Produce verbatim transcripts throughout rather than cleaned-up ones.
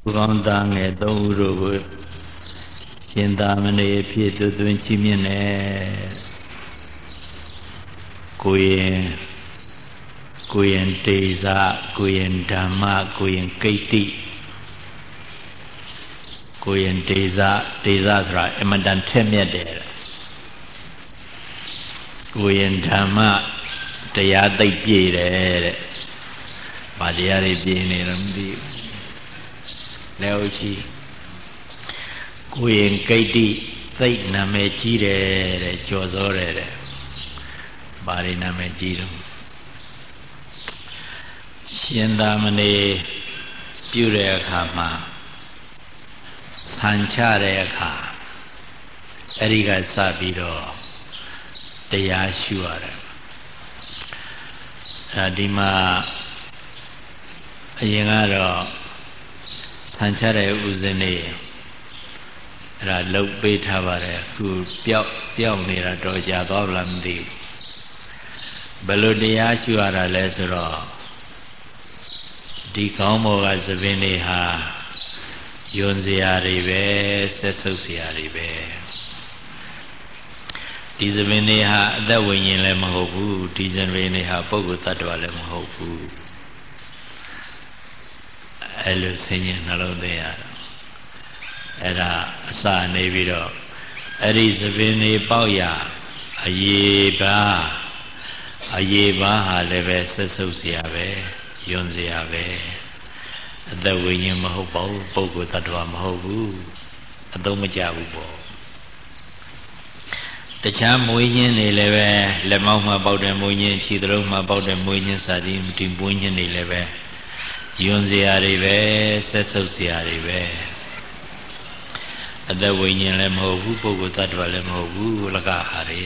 ကောင်းသားငယ်သုံးဦးတို့ကိုရှင်သာမဏေအဖြစ်သွတ်သွင်းချီးမြှင့်တယ်ကိုရင်ကိုရင်တေဇကိုရင်ဓမ္မကိုရင်ကိတ္တိကိုရင်တေဇတေဇဆိုတာအမတန်ထက်မြက်တယ်ကိုရင်ဓမ္မတရားသိပ်ပြည့်တယ်တဲ့ဗာတရားတွေပြည့်နေတော့မသိဘူးလဲဟုတ်ရှိကိုရင်ကိတ္တိသိပ်နာမည်ကြီးတယ်တဲ့ကျော်စောတယ်တဲ့ဗာရီနာမည်ကြီးတော့ရှင်သာမဏေပြုတဲ့အခါမှာဆံချတဲ့အခါအဲ့ဒီကစပြီးတော့တရားရှုရတယ်အဲဒီမှာအရင်ကတော့ဆံချတဲ့ဥစဉ်နေအဲ့ဒါလှုပ်ပေးထားပါတယ်အခုပျောက်ပျောက်နေတာတော့ကြာသွားလားမသိဘူးဘယ်လိုတရားရှုရတာလဲဆိုတော့ဒီကောင်းဘောကသပင်တွေဟာယွန်စရာတွေပဲဆက်ဆုပ်စရာတွေပဲဒီသပင်တွေဟာအသက်ဝိညာဉ်လည်းမဟုတ်ဘူးဒီသပင်တွေဟာပုဂ္ဂိုလ်တ attva လည်းမဟုတ်ဘူးအဲ့လိုဆင်ញင်နှလုံးသွင်းရတာအဲ့ဒါအစနေပြီးတော့အဲ့ဒီသပင်တွေပေါက်ရအရေးပါအရေးပါဟာလည်းပဲဆက်ဆုပ်စရာပဲယွန်စရာပဲအသက်ဝိညာဉ်မဟုတ်ပါဘူးပုဂ္ဂိုလ်တ attva မဟုတ်ဘူးအသုံးမကျဘူးပေါ့တခြားမွေးညင်းတွေလည်းပဲလက်မောင်းမှာပေါက်တဲ့မွေးညင်းခြေသလုံးမှာပေါက်တဲ့မွေးညင်းစသည်ဒီမွေးညင်းတွေလည်းပဲယွန်စရာတွေပဲဆက်ဆုပ်စရာတွေပဲအသက်ဝိညာဉ်လည်းမဟုတ်ဘူးပုဂ္ဂိုလ်တ attva လည်းမဟုတ်ဘူးလကဟာတွေ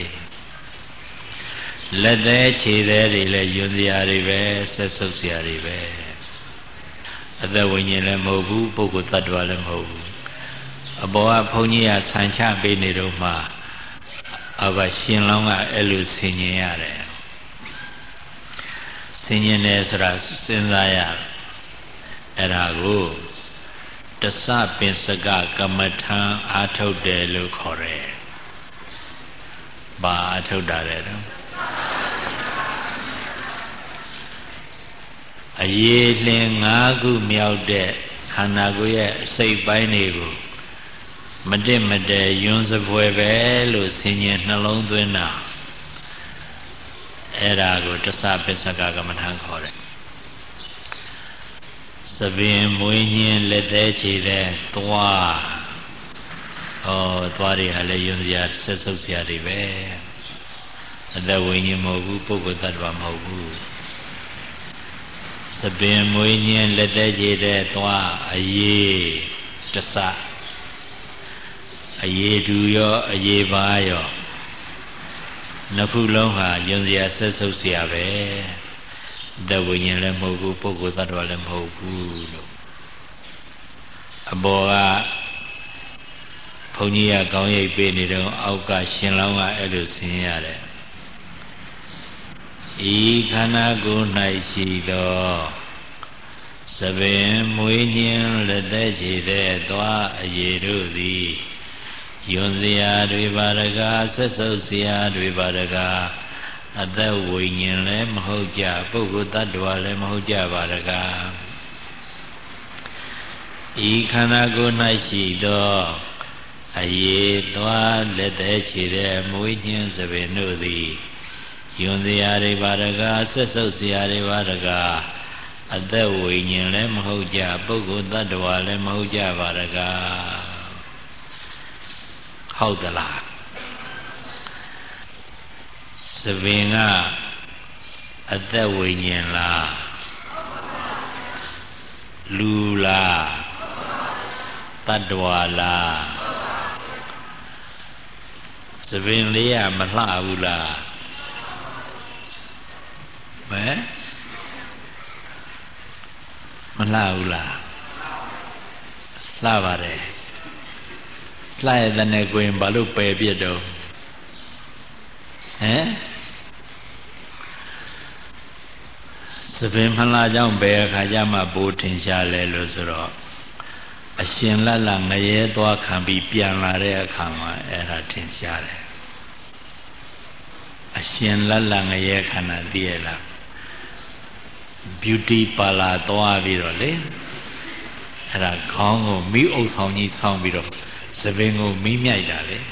လက်သေးခြေသေးတွေလည်းယွန်စရာတွေပဲဆက်ဆုပ်စရာတွေပဲအသက်ဝိညာဉ်လည်းမဟုတ်ဘူးပုဂ္ဂိုလ်တ attva လည်းမဟုတ်ဘူးအပေါ်ကဘုန်းကြီးကဆံချပေးနေတော့မှအဘရှင်လောင်းကအဲ့လိုဆင်ញင်ရတယ်ဆင်ញင်တယ်ဆိုတာစဉ်းစားရအဲ့ဒါကိုတစပင်စကကမ္မထံအာထုတ်တယ်လို့ခေါ်တယ်ဘာအာထုတ်တာလဲတော့အရေးလင်း၅ခုမြောက်တဲ့ခန္ဓာကိုယ်ရဲ့အစိတ်ပိုင်းတွေကိုမတင့်မတဲယွန်းစပွဲပဲလို့ဆင်ញင်နှလုံးသွင်းတာအဲ့ဒါကိုတစပစ္စကကမ္မထံခေါ်တယ်သပင်မွေးညင်းလက်သေးခြေသေးသွားဩသွားတွေဟာလည်းယွန်းစရာဆက်ဆုပ်စရာတွေပဲအသက်ဝိညာဉ်မဟုတ်ဘူးပုဂ္ဂိုလ်တ attva မဟုတ်ဘူးသပင်မွေးညင်းလက်သေးခြေသေးသွားအရေးတစအရေးတူရောအရေးပါရောနှစ်ခုလုံးဟာယွန်စရာဆက်ဆုပ်စရာပဲတဝိညာဉ်လည်းမဟုတ်ဘူးပုဂ္ဂိုလ်တ attva လည်းမဟုတ်ဘူးလို့အပေါ်ကဘုန်းကြီးကကောင်းရိပ်ပေးနေတော့အောက်ကရှင်လောင်းကအဲ့လိုဆင်းရတယ်ဤခန္ဓာကိုယ်၌ရှိသောသပင်မွေးညင်းလက်သက်ခြေသက်သွားအရေးတို့သည်ယွန်စရာတွေပါရကဆက်ဆုပ်စရာတွေပါရကအသက်ဝိညာဉ်လည်းမဟုတ်ကြပုဂ္ဂိုလ်တ attva လည်းမဟုတ်ကြပါရကဤခန္ဓာကိုယ်၌ရှိသောအရေးသွားလက်သက်ခြေတဲ့မွေးညင်းသပင်တို့သည်ယွန်စရာတွေပါရကဆက်ဆုပ်စရာတွေပါရကအသက်ဝိညာဉ်လည်းမဟုတ်ကြပုဂ္ဂိုလ်တ attva လည်းမဟုတ်ကြပါရကဟုတ်သလားသပင်ကအသက်ဝိညာဉ်လားလူလားတ attva လားသပင်လေးကမလှဘူးလားဟဲ့မလှဘူးလားလှပါတယ်လှရတဲ့နဲ့ကိုရင်ဘာလို့ပယ်ပြစ်တော့ဟမ်သပင်မလှကြောင့်ဘယ်အခါကျမှဘိုးထင်ရှားလဲလို့ဆိုတော့အရှင်လတ်လငရဲသွားခံပြီးပြန်လာတဲ့အခါမှာအဲ့ဒါထင်ရှားတယ်အရှင်လတ်လငရဲခန္ဓာသိရလား beauty parlor သွားပြီးတော့လေအဲ့ဒါခေါင်းကိုမိအုပ်ဆောင်ကြီးဆောင်းပြီးတော့သပင်ကိုမိမြိုက်တာလေ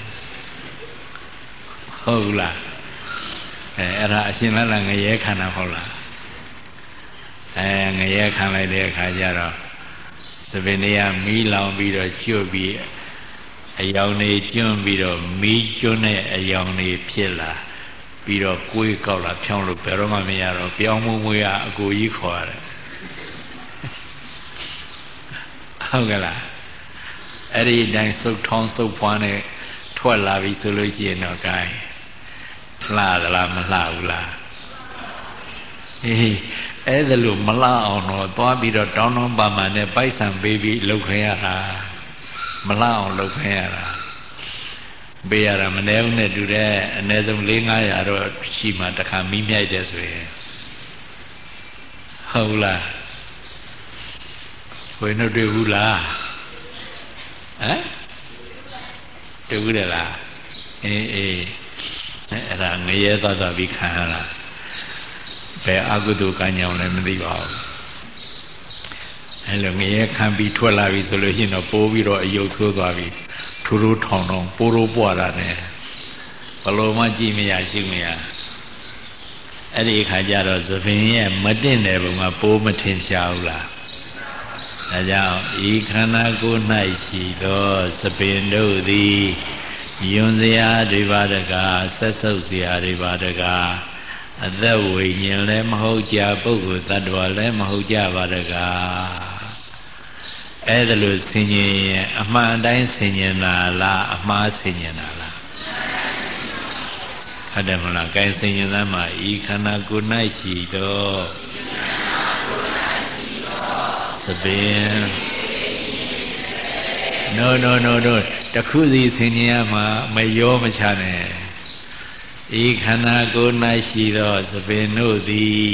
ဟုတ်လားအဲအဲ့ဒါအရှင်လတ်လငရဲခန္ဓာဟုတ်လားအဲငရဲခံလိုက်တဲ့အခါကျတော့သပင်တွေကမီးလောင်ပြီးတော့ကျွတ်ပြီးအယောင်တွေကျွန်းပြီးတော့မီးကျွန်းတဲ့အယောင်တွေဖြစ်လာပြီးတော့ကိုယ်ကောက်လာဖြောင်းလို့ဘယ်တော့မှမရတော့ပြောင်းမမွေးအကိုကြီးခေါ်ရတယ်ဟုတ်ကလားအဲ့ဒီအတိုင်းစုပ်ထောင်းစုပ်ဖွားနဲ့ထွက်လာပြီဆိုလို့ရှိရင်တော့ gain လှသလားမလှဘူးလားအေးအဲ့ဒါလို့မလှအောင်တော့သွားပြီးတော့တောင်းတောင်းပါမှနဲ့ပိုက်ဆံပေးပြီးလှုပ်ခရရတာမလှအောင်လှုပ်ခရရတာပေးရတာမနည်းဘူးနဲ့တူတဲ့အနည်းဆုံး၄၅ရာတော့ရှိမှတခါမိမြိုက်တယ်ဆိုရင်ဟုတ်လားဘယ်နှုတ်တွေ့ဘူးလားဟမ်တွေ့ဘူးတယ်လားအေးအေးအဲ့ဒါငရဲသွားသွားပြီးခံရတာဘယ်အကုသိုလ်ကံကြောင့်လည်းမသိပါဘူးအဲ့လိုငရဲခံပြီးထွက်လာပြီဆိုလို့ရှိရင်တော့ပိုးပြီးတော့အယုတ်ဆိုးသွားပြီထူးထူးထောင်ထောင်ပိုးရိုးပွားတာနဲ့ဘလို့မှကြည့်မရရှိမရအဲ့ဒီအခါကျတော့သပင်ရဲ့မတင့်တဲ့ဘုံကပိုးမထင်ရှားဘူးလားဒါကြောင့်ဤခန္ဓာကိုယ်၌ရှိသောသပင်တို့သည်ယွန်စရာတွေပါတကားဆက်ဆုပ်စရာတွေပါတကားအသက်ဝိညာဉ်လည်းမဟုတ်ကြပုဂ္ဂိုလ်သတ္တဝါလည်းမဟုတ်ကြပါတကားအဲ့ဒါလို့ဆင်ញင်ရင်အမှန်တိုင်းဆင်ញင်တာလားအမှားဆင်ញင်တာလားဟုတ်တယ်မလား gain ဆင်ញင်သမှာဤခန္ဓာကိုယ်၌ရှိသောသပင် no no no no တခုစီဆင်ញင်ရမှာမရောမချနဲ့ဤခန္ဓာကိုယ်၌ရှိသောသပင်တို့သည်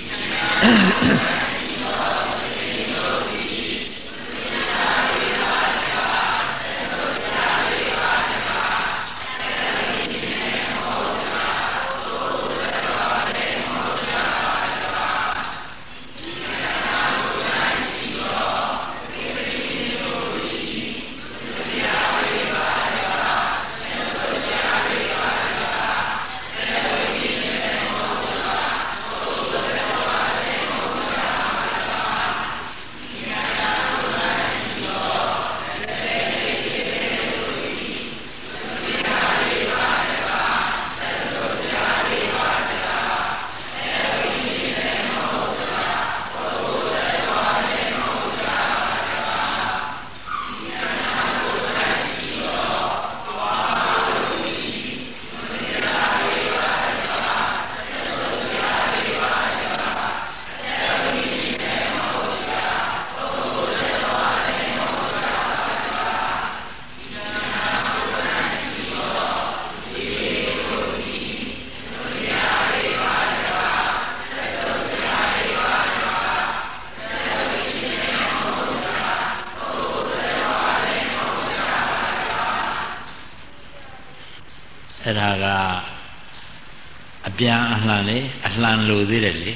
အဲ့ဒါကအပြန်အလှန်လေအလှန်လိုသေးတယ်လေ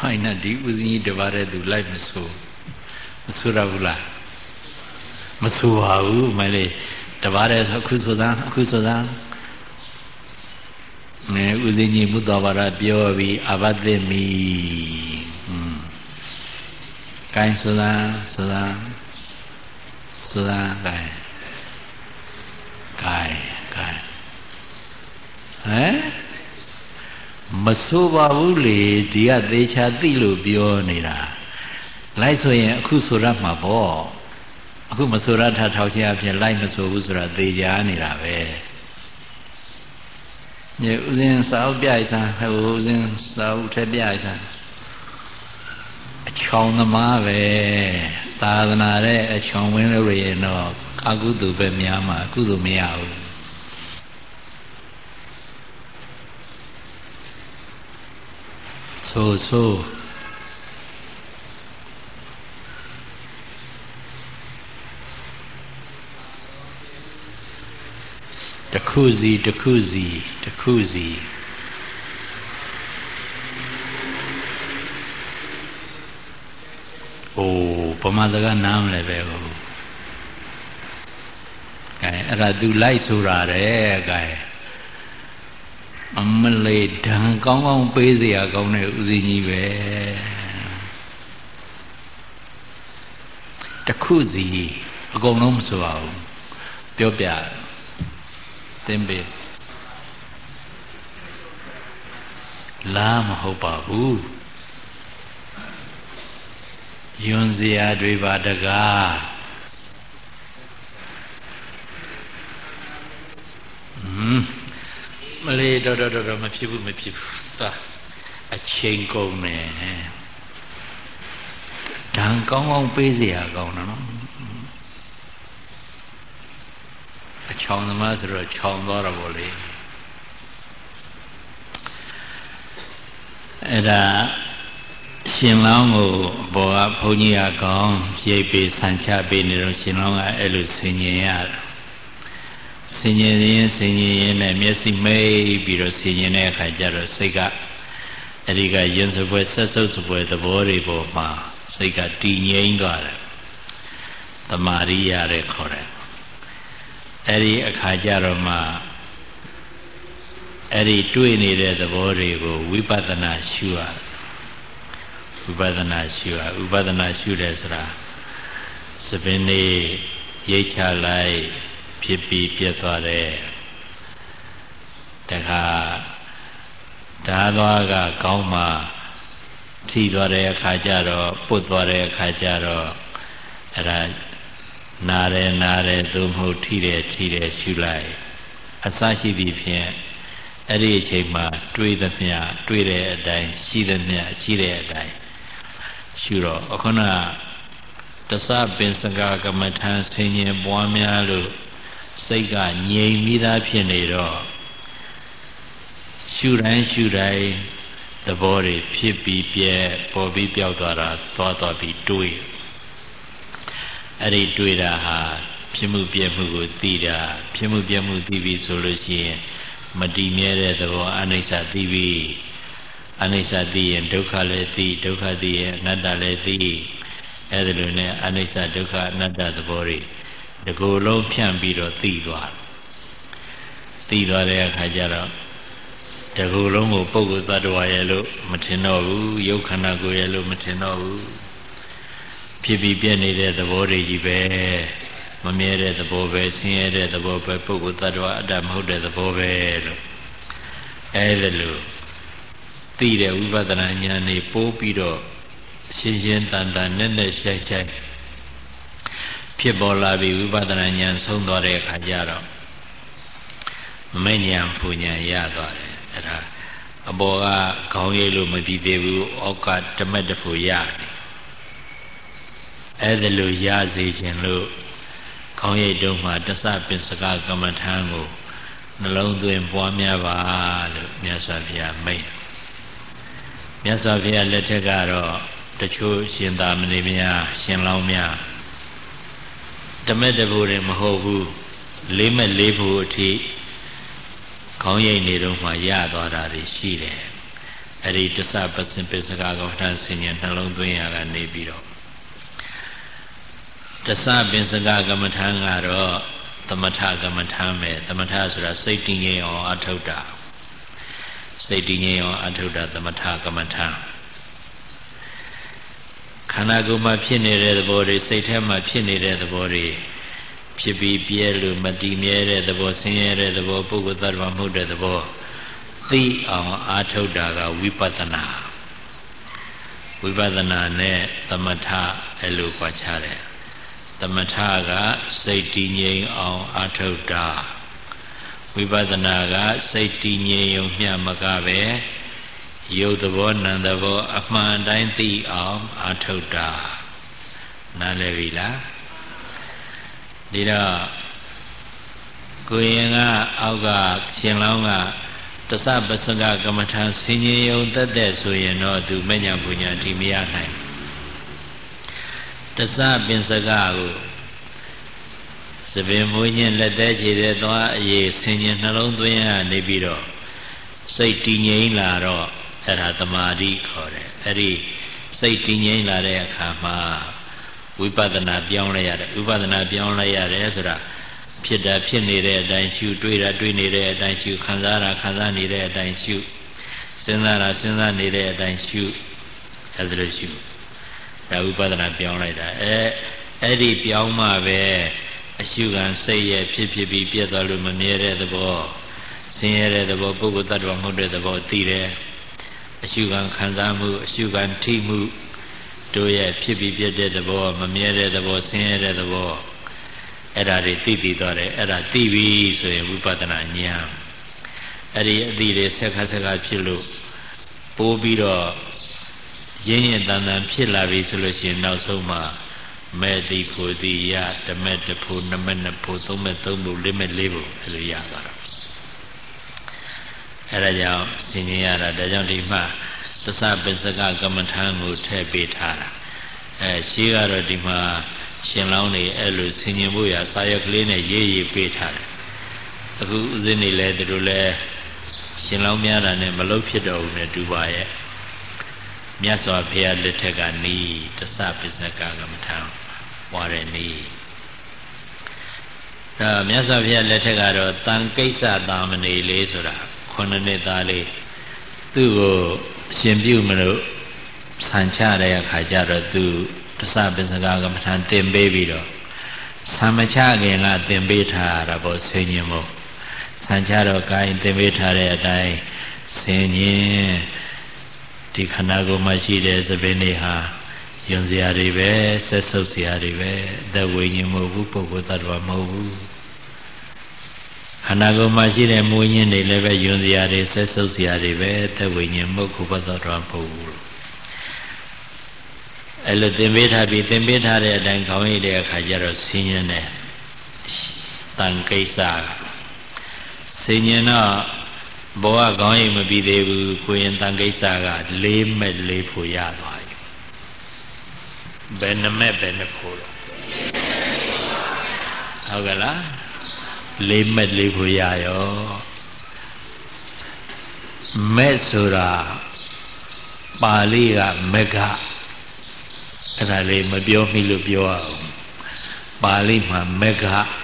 င်းနဲ့ဒီဥစဉ်ကြီးတပါးတဲ့သူလိုက်မဆိုမဆိုရဘူးလားမဆိုပါဘူးမလေးတပါးတဲ့ဆိုအခုဆိုသားအခုဆိုသားမဲဥစဉ်ကြီးမုသောဘာရပြောပြီးအဘသိမိဟွန်းကိုင်းဆိုသားဆိုသားဆိုသားကိုင်းကိုင်းကိုင်းဟမ်မဆိုးပါဘူးလေဒီကသေချာသိလို့ပြောနေတာလိုက်ဆိုရင်အခုဆိုရမှာပေါ့အခုမဆိုရထထောက်ချင်းအဖြစ်လိုက်မဆိုဘူးဆိုတာသေချာနေတာပဲညဦးစင်းစာအုပ်ပြရတာဟိုဦးစင်းစာအုပ်ထည့်ပြရတာအချောင်သမားပဲသာသနာတဲ့အချောင်ဝင်းလို့ရရင်တော့အကုသိုလ်ပဲများမှာအကုသိုလ်မရဘူးဆိုဆိုတခုစီတခုစီတခုစီအိုးပမာစကားနားမလဲပဲဟုတ်ကဲအဲ့ဒါသူလိုက်ဆိုတာတဲ့ကဲအမလေးဓာန်ကောင်းကောင်းပေးเสียကောင်းတဲ့ဥစဉ်ကြီးပဲတခုစီအကုန်လုံးမဆိုအောင်ပြောပြသင်ပေးလားမဟုတ်ပါဘူးယွန်းเสียတွေပါတကားဟွန်းမလေးတော်တော်တော်မဖြစ်ဘူးမဖြစ်ဘူးသာအချိန်ကုန်နေဓာန်ကောင်းကောင်းပေးเสียကောင်းနော်အချောင်သမားဆိုတော့ချောင်သွားတော့ဗောလေအဲ့ဒါရှင်လောင်းကိုဘောကဘုန်းကြီးကကောင်းရိပ်ပေးဆန်ချပေးနေတော့ရှင်လောင်းကအဲ့လိုဆင်ញင်ရတယ်ဆင်ញင်ရင်ဆင်ញင်ရင်နဲ့မျက်စိမိတ်ပြီးတော့ဆင်ញင်တဲ့အခါကျတော့စိတ်ကအဲ့ဒီကယဉ်စပွဲဆက်စုပ်စပွဲသဘောတွေပေါ်မှာစိတ်ကတည်ငြိမ်သွားတယ်တမာရိယတဲ့ခေါ်တယ်အဲ့ဒီအခါကျတော့မှအဲ့ဒီတွေ့နေတဲ့သဘောတွေကိုဝိပဿနာရှုရဝိပဿနာရှုရဥပဒနာရှုတယ်ဆိုတာသပင်လေးရိတ်ချလိုက်ဖြစ်ပြီးပြတ်သွားတယ်တခါဓာသွားကကောင်းမှထိသွားတဲ့အခါကျတော့ပုတ်သွားတဲ့အခါကျတော့အဲ့ဒါနားတယ်နားတယ်သို့မဟုတ်ထိတယ်ထိတယ်ရှုလိုက်အစရှိသည့်ဖြင့်အဲ့ဒီအချိန်မှာတွေးသမျှတွေးတဲ့အတိုင်းရှိသမျှရှိတဲ့အတိုင်းရှုတော့အခုနတသပင်စကာကမ္မထံဆင်ញင်ပွားများလို့စိတ်ကငြိမ်ပြီးသားဖြစ်နေတော့ရှုတိုင်းရှုတိုင်းသဘောတွေဖြစ်ပြီးပြဲပေါ်ပြီးပြောက်သွားတာသွားသွားပြီးတွေးအဲ့ဒီတွေးတာဟာဖြစ်မှုပြဲမှုကိုသိတာဖြစ်မှုပြဲမှုသိပြီဆိုလို့ရှိရင်မတည်မြဲတဲ့သဘောအနိစ္စသိပြီအနိစ္စသိရင်ဒုက္ခလည်းသိဒုက္ခသိရင်အနတ္တလည်းသိအဲ့ဒါလိုနဲ့အနိစ္စဒုက္ခအနတ္တသဘောတွေဒီကိုယ်လုံးဖြန့်ပြီးတော့သိသွားသိသွားတဲ့အခါကျတော့ဒီကိုယ်လုံးကိုပုဂ္ဂိုလ်သတ္တဝါရဲ့လို့မထင်တော့ဘူးယုတ်ခန္ဓာကိုယ်ရဲ့လို့မထင်တော့ဘူးဖြစ်ပြီးပြည့်နေတဲ့သဘောတွေကြီးပဲမမြဲတဲ့သဘောပဲဆင်းရဲတဲ့သဘောပဲပုဂ္ဂိုလ်သတ္တဝါအတ္တမဟုတ်တဲ့သဘောပဲလို့အဲ့ဒါလို့သိတဲ့ဝိပဿနာဉာဏ်นี่ပိုးပြီးတော့ရှင်းရှင်းတန်တန်နဲ့နဲ့ရှိုက်ရှိုက်ဖြစ်ပေါ်လာပြီးဝိပဿနာဉာဏ်ဆုံးသွားတဲ့အခါကျတော့မဉဏ်ဖူဉဏ်ရသွားတယ်အဲ့ဒါအပေါ်ကခေါင်းရိပ်လို့မပြီးသေးဘူးအောက်ကဓမ္မတဖို့ရတယ်အဲ့ဒါလို့ရစေခြင်းလို့ခေါင်းရိပ်တုံးမှာတသပင်စကကမ္မထံကိုနှလုံးသွင်းပွားများပါလို့မြတ်စွာဘုရားမိန့်မြတ်စွာဘုရားလက်ထက်ကတော့တချို့ရှင်သာမဏေများရှင်လောင်းများဓမ္မတဖို့တွေမဟုတ်ဘူးလေးမဲ့လေးဖို့အထိခေါင်းရိပ်နေတော့မှရသွားတာတွေရှိတယ်အဲ့ဒီတစ္ဆပစ္စပစ္စကကမ္မထာဆင်ញံနှလုံးသွင်းရကနေပြီးတော့တစ္ဆပစ္စကကမ္မထာကတော့သမထကမ္မထာပဲသမထဆိုတာစိတ်တည်ငြိမ်အောင်အထုတ်တာစိတ်တည်ငြိမ်အောင်အထုတ်တာသမထကမ္မထာခန္ဓာကိုယ်မှာဖြစ်နေတဲ့သဘောတွေစိတ်ထဲမှာဖြစ်နေတဲ့သဘောတွေဖြစ်ပြီးပြဲလို့မတည်မြဲတဲ့သဘောဆင်းရဲတဲ့သဘောပုဂ္ဂိုလ်သတ္တဝါမဟုတ်တဲ့သဘောသိအောင်အာထုတ်တာကဝိပဿနာဝိပဿနာနဲ့သမထအဲ့လိုကြွားချတယ်သမထကစိတ်တည်ငြိမ်အောင်အာထုတ်တာဝိပဿနာကစိတ်တည်ငြိမ်ုံမျှမကပဲရုပ်သဘောနာမ်သဘောအမှန်တိုင်းသိအောင်အာထုတ်တာနားလည်ပြီလားဒီတော့ကိုရင်ကအောက်ကရှင်လောင်းကတစ္ဆပစ္စကကမ္မထာဆင်ញင်ယုံတက်တဲ့ဆိုရင်တော့သူမညာပူညာဒီမရနိုင်တစ္ဆပစ္စကကိုသပင်မွေးခြင်းလက်သေးခြေသေးသွားအရေးဆင်ញင်နှလုံးသွင်းရနေပြီးတော့စိတ်တည်ငြိမ်လာတော့အဲ့ဒါသမာဓိခေါ်တယ်အဲ့ဒီစိတ်တည်ငြိမ်လာတဲ့အခါမှာဝိပဿနာပြောင်းလဲရတယ်ဝိပဿနာပြောင်းလဲရတယ်ဆိုတာဖြစ်တာဖြစ်နေတဲ့အတိုင်းရှုတွေးတာတွေးနေတဲ့အတိုင်းရှုခံစားတာခံစားနေတဲ့အတိုင်းရှုစဉ်းစားတာစဉ်းစားနေတဲ့အတိုင်းရှုအဲ့ဒါလိုရှုဒါဝိပဿနာပြောင်းလိုက်တာအဲအဲ့ဒီပြောင်းမှပဲအရှုခံစိတ်ရဲ့ဖြစ်ဖြစ်ပြီးပြတ်သွားလို့မမြဲတဲ့သဘောဆင်းရဲတဲ့သဘောပုဂ္ဂိုလ်တ attva မဟုတ်တဲ့သဘောသိတယ်အရှုခံခံစားမှုအရှုခံထိမှုတို့ရဲ့ဖြစ်ပြီးပြတ်တဲ့သဘောမမြဲတဲ့သဘောဆင်းရဲတဲ့သဘောအဲ့ဒါတွေသိပြီးသွားတယ်အဲ့ဒါသိပြီဆိုရင်ဝိပဿနာဉာဏ်အဲ့ဒီအသိတွေဆက်ခါဆက်ခါဖြစ်လို့ပိုးပြီးတော့ရင်းရင်တန်တန်ဖြစ်လာပြီဆိုလို့ရှိရင်နောက်ဆုံးမှာမဲ့တိဖို့တိရဓမက်တဖို့နမက်နှစ်ဖို့သုံးမဲ့သုံးဖို့လေးမဲ့လေးဖို့အဲ့လိုရသွားတော့အဲ့ဒါကြောင့်သင်ញရတာဒါကြောင့်ဒီမှာသစ္စာပစ္စကကမ္မထာကိုထည့်ပေးထားတာအဲရှိကတော့ဒီမှာရှင်လောင်းနေအဲ့လိုဆင်ញင်ဖို့ရစာရွက်ကလေးနဲ့ရေးရေးပေးထားတယ်အခုဥစဉ်နေလဲသူတို့လဲရှင်လောင်းများတာနဲ့မလုဖြစ်တော့ဘူးနဲ့တူပါရဲ့မြတ်စွာဘုရားလက်ထက်ကနီးသစ္စာပစ္စကကမ္မထာဝါရနီးဒါမြတ်စွာဘုရားလက်ထက်ကတော့တန်ကိစ္စသာမဏေလေးဆိုတာခုနှစ်နှစ်သားလေးသူ့ကိုရှင်ပြုမလို့ဆံချတဲ့အခါကျတော့သူတစ္ဆပစ္စကကမ္မထာသင်ပေးပြီးတော့ဆံမချခင်ကသင်ပေးထားရတာပေါ့ဆင်ញင်မို့ဆံချတော့ကိုင်းသင်ပေးထားတဲ့အတိုင်းဆင်ញင်ဒီခန္ဓာကိုယ်မှာရှိတဲ့သဘင်တွေဟာယုံစရာတွေပဲဆက်ဆုပ်စရာတွေပဲအသက်ဝိညာဉ်မဟုတ်ဘူးပုဂ္ဂိုလ်တ attva မဟုတ်ဘူးခန္ဓာကိုယ်မှာရှိတဲ့မူရင်းတွေလည်းပဲယုံစရာတွေဆက်ဆုပ်စရာတွေပဲအသက်ဝိညာဉ်မဟုတ်ဘူးပုဂ္ဂိုလ်တ attva မဟုတ်ဘူးအဲ့လိုသင်ပေးထားပြီးသင်ပေးထားတဲ့အတိုင်းခေါင်းရည်တဲ့အခါကျတော့ဆင်းရဲတယ်တန်ကိစ္စဆင်းရဲတော့ဘောကခေါင်းရည်မပြီးသေးဘူးကိုရင်တန်ကိစ္စကလေးမဲ့လေးဖို့ရသွားပြီဘယ်နှမဲ့ဘယ်နှဖို့တော့ဟုတ်ကလားလေးမဲ့လေးဖို့ရရောမဲ့ဆိုတာပါဠိကမကအဲ့ဒါလေးမပြောမိလို့ပြောအောင်ပါဠိမှာမက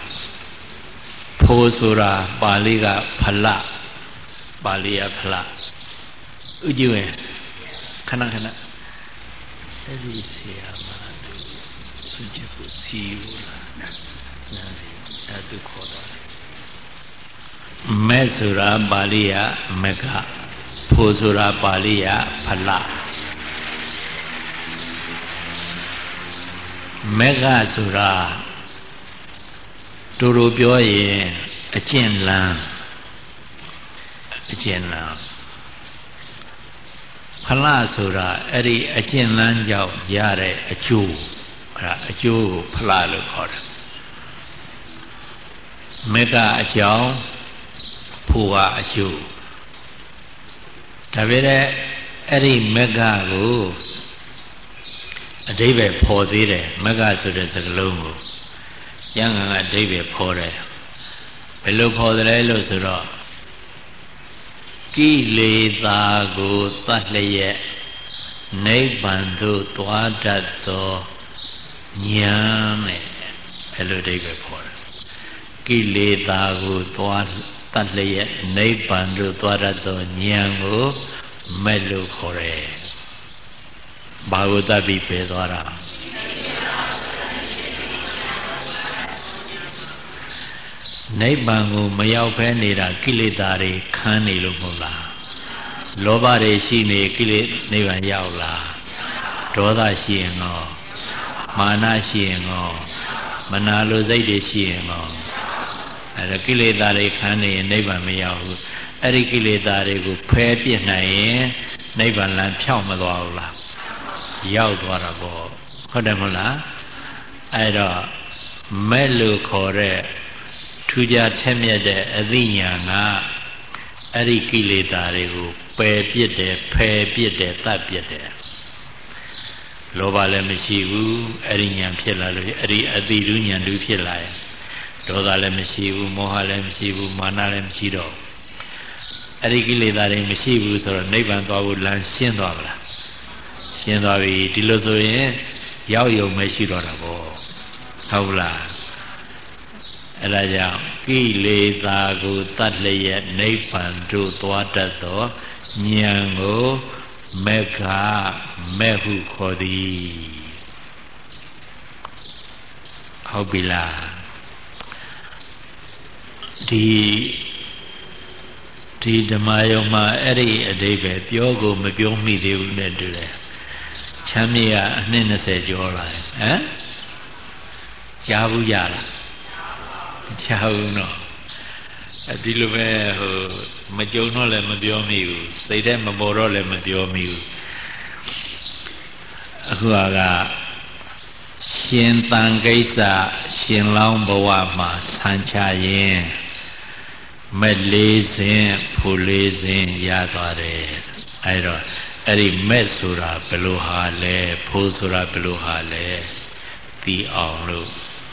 ဖို့ဆိုတာပါဠိကဖလပါဠိယဖလဥကြည့်ဝင်ခဏခဏအဲ့ဒီဆရာမတို့စွန့်ချဖို့စီဘူးလားနားဒါသူခေါ်တော့မဲ့ဆိုတာပါဠိယမကဖို့ဆိုတာပါဠိယဖလမကဆိုတာတူတူပြောရင်အကျင့်လန်းအကျင့်လန်းဖလဆိုတာအဲ့ဒီအကျင့်လန်းကြောင့်ရတဲ့အကျိုးအဲ့ဒါအကျိုးကိုဖလလို့ခေါ်တယ်မကအကြောင်းဖို့ကအကျိုးဒါပေမဲ့အဲ့ဒီမကကိုအဓိပ္ပာယ်ဖော်သေးတယ်မကဆိုတဲ့စကားလုံးကိုကျမ်းဂန်ကအဓိပ္ပာယ်ဖော်တယ်ဘယ်လိုဖော်တယ်လဲလို့ဆိုတော့ကိလေသာကိုသတ်လျက်နိဗ္ဗာန်သို့သွားတတ်သောဉာဏ်နဲ့အဲ့လိုအဓိပ္ပာယ်ခေါ်တယ်ကိလေသာကိုသွားတတ်လျက်နိဗ္ဗာန်သို့သွားတတ်သောဉာဏ်ကိုမဲ့လို့ခေါ်တယ်ဘာကိုတတ်ပြီးပယ်သွားတာနိဗ္ဗာန်ကိုမရောက်ဘဲနေတာကိလေသာတွေခံနေလို့မဟုတ်လားလောဘတွေရှိနေကိလေနိဗ္ဗာန်ရောက်လားဒေါသရှိရင်ရောမာနရှိရင်ရောမနာလိုစိတ်တွေရှိရင်ရောအဲ့ဒါကိလေသာတွေခံနေရင်နိဗ္ဗာန်မရောက်ဘူးအဲ့ဒီကိလေသာတွေကိုဖယ်ပြစ်နိုင်ရင်နိဗ္ဗာန်လမ်းဖြောင်းမသွားဘူးလားရောက်သွားတာပေါ့ဟုတ်တယ်မဟုတ်လားအဲ့တော့မဲ့လို့ခေါ်တဲ့ထူးခြားထက်မြက်တဲ့အသိဉာဏ်ကအဲ့ဒီကိလေသာတွေကိုပယ်ပြစ်တယ်ဖယ်ပြစ်တယ်တတ်ပြစ်တယ်လောဘလည်းမရှိဘူးအဲ့ဒီဉာဏ်ဖြစ်လာလို့အဲ့ဒီအသိဉာဏ်ဉာဏ်တူဖြစ်လာရင်ဒေါသလည်းမရှိဘူးမောဟလည်းမရှိဘူးမာနလည်းမရှိတော့အဲ့ဒီကိလေသာတွေမရှိဘူးဆိုတော့နိဗ္ဗာန်သွားဖို့လမ်းရှင်းသွားပါလားရှင်းသွားပြီဒီလိုဆိုရင်ရောက်ယုံမရှိတော့တာပေါ့ဟုတ်လားအဲ့ဒါကြောင့်ကိလေသာကိုတတ်လျက်နိဗ္ဗာန်သို့သွားတတ်သောဉာဏ်ကိုမေဃမေဟုခေါ်သည်ဟုတ်ပြီလားဒီဒီဓမ္မယုံမှာအဲ့ဒီအဓိပ္ပာယ်ပြောကိုမပြောမိသေးဘူးနဲ့တူတယ်ချမ်းမြေကအနှစ်၂၀ကျော်လာတယ်ဟမ်ကြားဘူးရလားကြားဘူးနော်ဒီလိုပဲဟိုမကြုံတော့လည်းမပြောမိဘူးစိတ်ထဲမပေါ်တော့လည်းမပြောမိဘူးအခုကရှင်တန်ကိစ္စရှင်လောင်းဘဝမှာဆံချရင်မဲ့လေးစဉ်ဖို့လေးစဉ်ရသွားတယ်အဲ့တော့အဲ့ဒီမဲ့ဆိုတာဘယ်လိုဟာလဲဖို့ဆိုတာဘယ်လိုဟာလဲသိအောင်လို့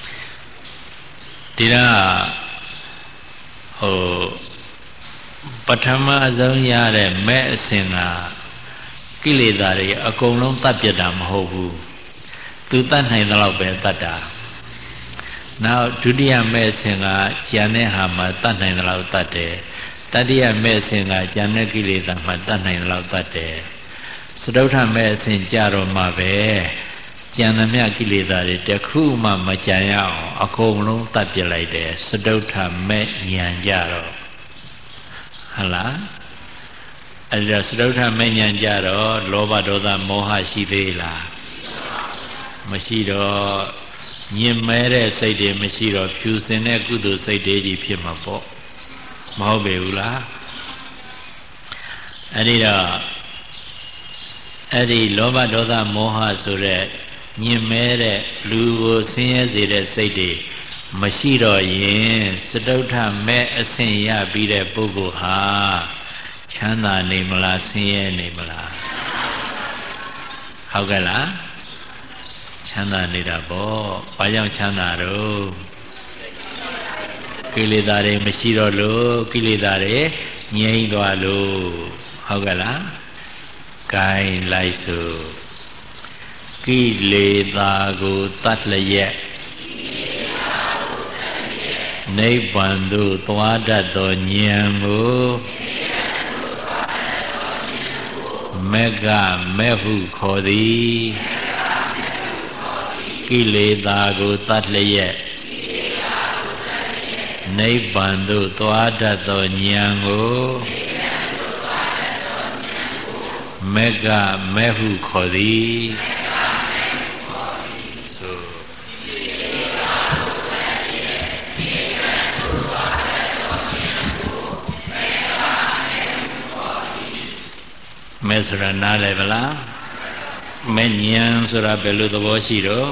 ဒီတော့ဟိုပထမဆုံးရတဲ့မဲ့အစဉ်ကကိလေသာတွေအကုန်လုံးတတ်ပြတ်တာမဟုတ်ဘူးသူတတ်နိုင်တဲ့လောက်ပဲတတ်တာနောက်ဒုတိယမဲ့အစဉ်ကဉာဏ်နဲ့ဟာမှာတတ်နိုင်တဲ့လောက်တတ်တယ်တတိယမဲ့အစဉ်ကဉာဏ်နဲ့ကိလေသာမှာတတ်နိုင်တဲ့လောက်တတ်တယ်စတုထမဲ့အစဉ်ကြတော့မှပဲကြံသမျှကိလေသာတွေတခုမှမကြံရအောင်အကုန်လုံးတတ်ပြလိုက်တယ်စတုထမဲ့ဉာဏ်ကြတော့ဟုတ်လားအဲ့ဒါစတုထမဲ့ဉာဏ်ကြတော့လောဘဒေါသမောဟရှိသေးလားမရှိတော့ညင်မဲတဲ့စိတ်တွေမရှိတော့ဖြူစင်တဲ့ကုသိုလ်စိတ်တွေကြီးဖြစ်မှာပေါ့မဟုတ်ပေဘူးလားအဲ့ဒီတော့အဲ့ဒီလောဘဒေါသမောဟဆိုတဲ့ညင်မဲတဲ့လူကိုဆင်းရဲစေတဲ့စိတ်တွေမရှိတော့ရင်စတုထမဲ့အဆင့်ရပြီးတဲ့ပုဂ္ဂိုလ်ဟာချမ်းသာနေမလားဆင်းရဲနေမလားဟုတ်ကဲ့လားချမ်းသာနေတာပေါ့ဘာကြောင့်ချမ်းသာတော့ကိလေသာတွေမရှိတော့လို့ကိလေသာတွေငြိမ်းသွားလို့ဟုတ်ကဲ့လားဂိုင်းလိုက်စို့ကိလေသာကိုတတ်လျက်နိဗ္ဗာန်သို့သွားတတ်သောဉာဏ်ကိုမေဃမေဟုခေါ်သည်ကိလေသာကိုတတ်လျက်နိဗ္ဗာန်သို့သွားတတ်သောဉာဏ်ကိုမေဃမေဟုခေါ်သည်မဲဆိုတာနားလည်ဗလားမဲဉာဏ်ဆိုတာဘယ်လိုသဘောရှိတော့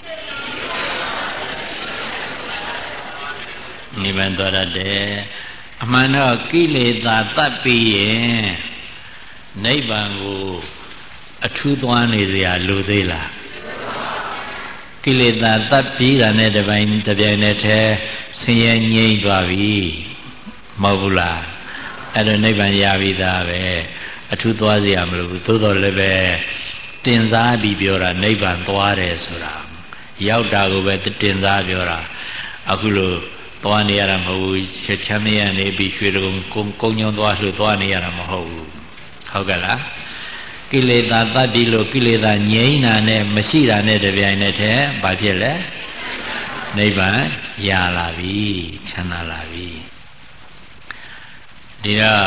နိဗ္ဗာန်သွားတယ်အမှန်တော့ကိလေသာတတ်ပြီးရင်နိဗ္ဗာန်ကိုအထူးသွားနေစရာလိုသေးလားကိလေသာတတ်ပြီးတာနဲ့တပိုင်းတပြိုင်နက်တည်းဆင်းရဲငြိမ်းသွားပြီမဟုတ်ဘူးလားအဲ့ဒါနိဗ္ဗာန်ရပြီသားပဲအထူးသွားစရာမလိုဘူးသို့တော်လည်းပဲတင်စားပြီးပြောတာနိဗ္ဗာန်သွားတယ်ဆိုတာရောက်တာကိုပဲတင်စားပြောတာအခုလိုသွားနေရတာမဟုတ်ဘူးချက်ချမ်းမရနေပြီးရွှေတုံကုန်းကုန်းညောင်းသွားလို့သွားနေရတာမဟုတ်ဘူးဟုတ်ကဲ့လားကိလေသာတတ္တိလို့ကိလေသာငြိမ်းတာနဲ့မရှိတာနဲ့တပြိုင်နက်တည်းဘာဖြစ်လဲနိဗ္ဗာန်ရလာပြီချမ်းသာလာပြီဒီတော့